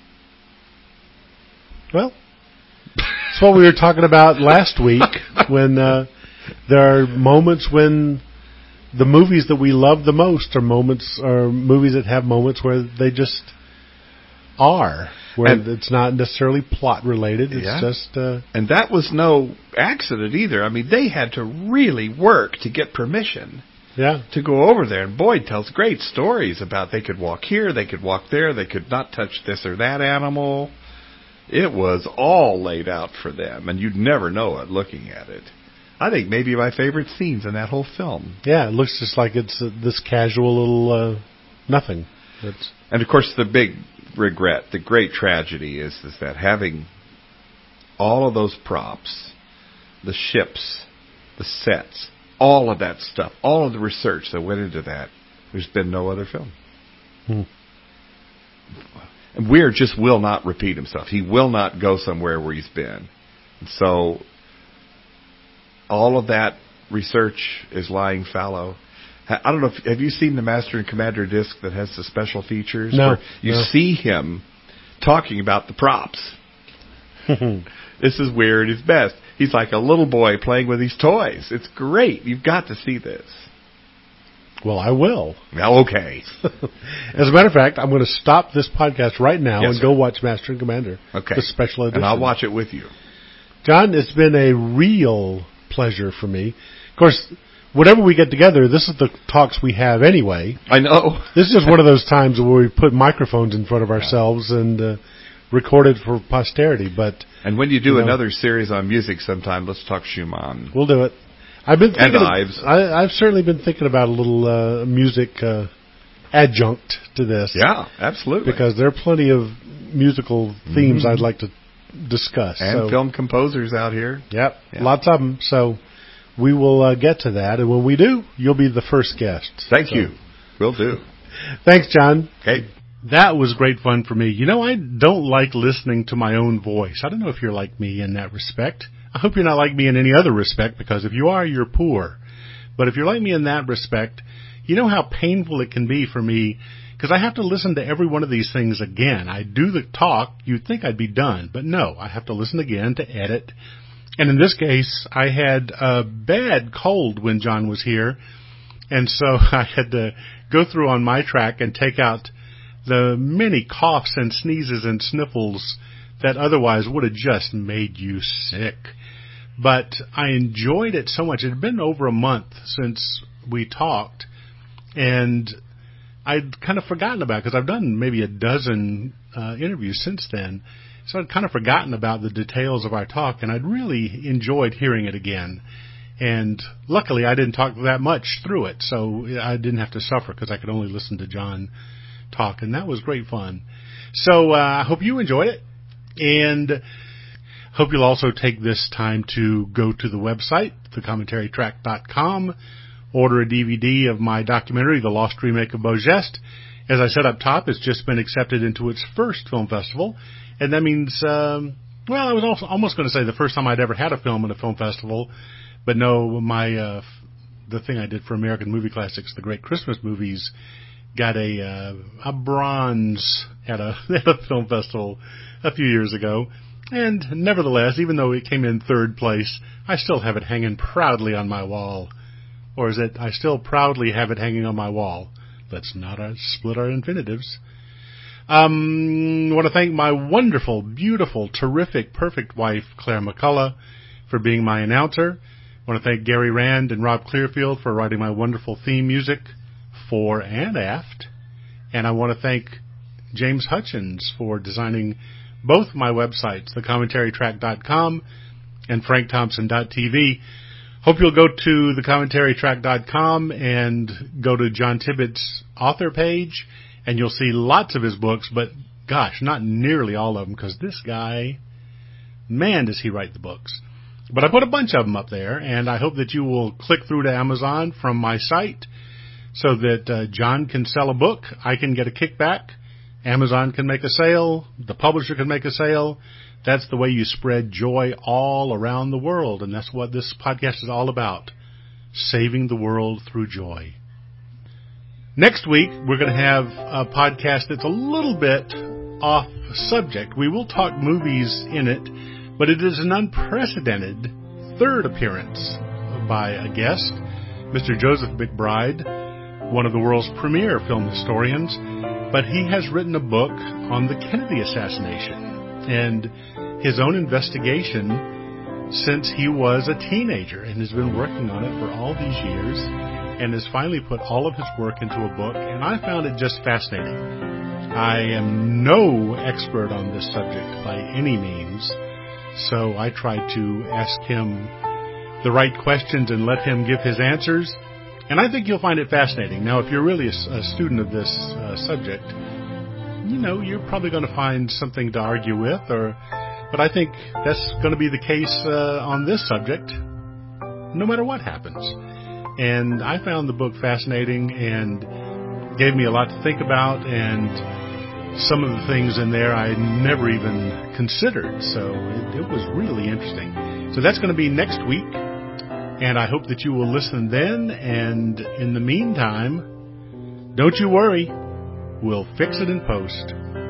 Well, that's what we were talking about last week when there are moments when the movies that we love the most are movies that have moments where they just are. Where it's not necessarily plot related. It's just... and that was no accident either. I mean, they had to really work to get permission to go over there. And Boyd tells great stories about they could walk here, they could walk there, they could not touch this or that animal. It was all laid out for them, and you'd never know it looking at it. I think maybe my favorite scenes in that whole film. Yeah, it looks just like it's this casual little nothing. And, of course, the big regret, the great tragedy is that having all of those props, the ships, the sets, all of that stuff, all of the research that went into that, there's been no other film. And Weir just will not repeat himself. He will not go somewhere where he's been. And so all of that research is lying fallow. I don't know have you seen the Master and Commander disc that has the special features? No. Where you see him talking about the props. This is Weir at his best. He's like a little boy playing with his toys. It's great. You've got to see this. Well, I will. Well, okay. As a matter of fact, I'm going to stop this podcast right now and sir. go watch Master and Commander. Okay. The special edition. And I'll watch it with you. John, it's been a real pleasure for me. Of course, whenever we get together, this is the talks we have anyway. I know. This is just one of those times where we put microphones in front of ourselves and record it for posterity. And when you do another series on music sometime, let's talk Schumann. We'll do it. I've been thinking and Ives. I've certainly been thinking about a little music adjunct to this. Yeah, absolutely. Because there are plenty of musical themes I'd like to discuss. And film composers out here. Yep, lots of them. So we will get to that. And when we do, you'll be the first guest. Thank you. Will do. Thanks, John. Okay. That was great fun for me. You know, I don't like listening to my own voice. I don't know if you're like me in that respect. I hope you're not like me in any other respect, because if you are, you're poor. But if you're like me in that respect, you know how painful it can be for me, because I have to listen to every one of these things again. I do the talk, you'd think I'd be done, but no, I have to listen again to edit. And in this case, I had a bad cold when John was here, and so I had to go through on my track and take out the many coughs and sneezes and sniffles that otherwise would have just made you sick. But I enjoyed it so much. It had been over a month since we talked, and I'd kind of forgotten about it because I've done maybe a dozen interviews since then. So I'd kind of forgotten about the details of our talk, and I'd really enjoyed hearing it again. And luckily, I didn't talk that much through it, so I didn't have to suffer because I could only listen to John talk, and that was great fun. So I hope you enjoyed it, and hope you'll also take this time to go to the website, thecommentary.track.com, order a DVD of my documentary, The Lost Remake of Beau Geste. As I said up top, it's just been accepted into its first film festival, and that means, I was also almost going to say the first time I'd ever had a film at a film festival, but no, the thing I did for American Movie Classics, the Great Christmas Movies, got a bronze at a film festival a few years ago. And nevertheless, even though it came in third place, I still have it hanging proudly on my wall. Or is it, I still proudly have it hanging on my wall? Let's not split our infinitives. I want to thank my wonderful, beautiful, terrific, perfect wife, Claire McCullough, for being my announcer. I want to thank Gary Rand and Rob Clearfield for writing my wonderful theme music, fore and aft. And I want to thank James Hutchins for designing both my websites, thecommentary.track.com and frankthompson.tv. Hope you'll go to thecommentary.track.com and go to John Tibbetts' author page, and you'll see lots of his books, but gosh, not nearly all of them, because this guy, man, does he write the books. But I put a bunch of them up there, and I hope that you will click through to Amazon from my site so that John can sell a book, I can get a kickback, Amazon can make a sale, the publisher can make a sale. That's the way you spread joy all around the world, and that's what this podcast is all about, saving the world through joy. Next week, we're going to have a podcast that's a little bit off subject. We will talk movies in it, but it is an unprecedented third appearance by a guest, Mr. Joseph McBride, one of the world's premier film historians, but he has written a book on the Kennedy assassination and his own investigation since he was a teenager, and has been working on it for all these years, and has finally put all of his work into a book, and I found it just fascinating. I am no expert on this subject by any means, so I tried to ask him the right questions and let him give his answers, and I think you'll find it fascinating. Now, if you're really a student of this subject, you're probably going to find something to argue with, but I think that's going to be the case on this subject, no matter what happens. And I found the book fascinating and gave me a lot to think about, and some of the things in there I never even considered. So it was really interesting. So that's going to be next week, and I hope that you will listen then. And in the meantime, don't you worry. We'll fix it in post.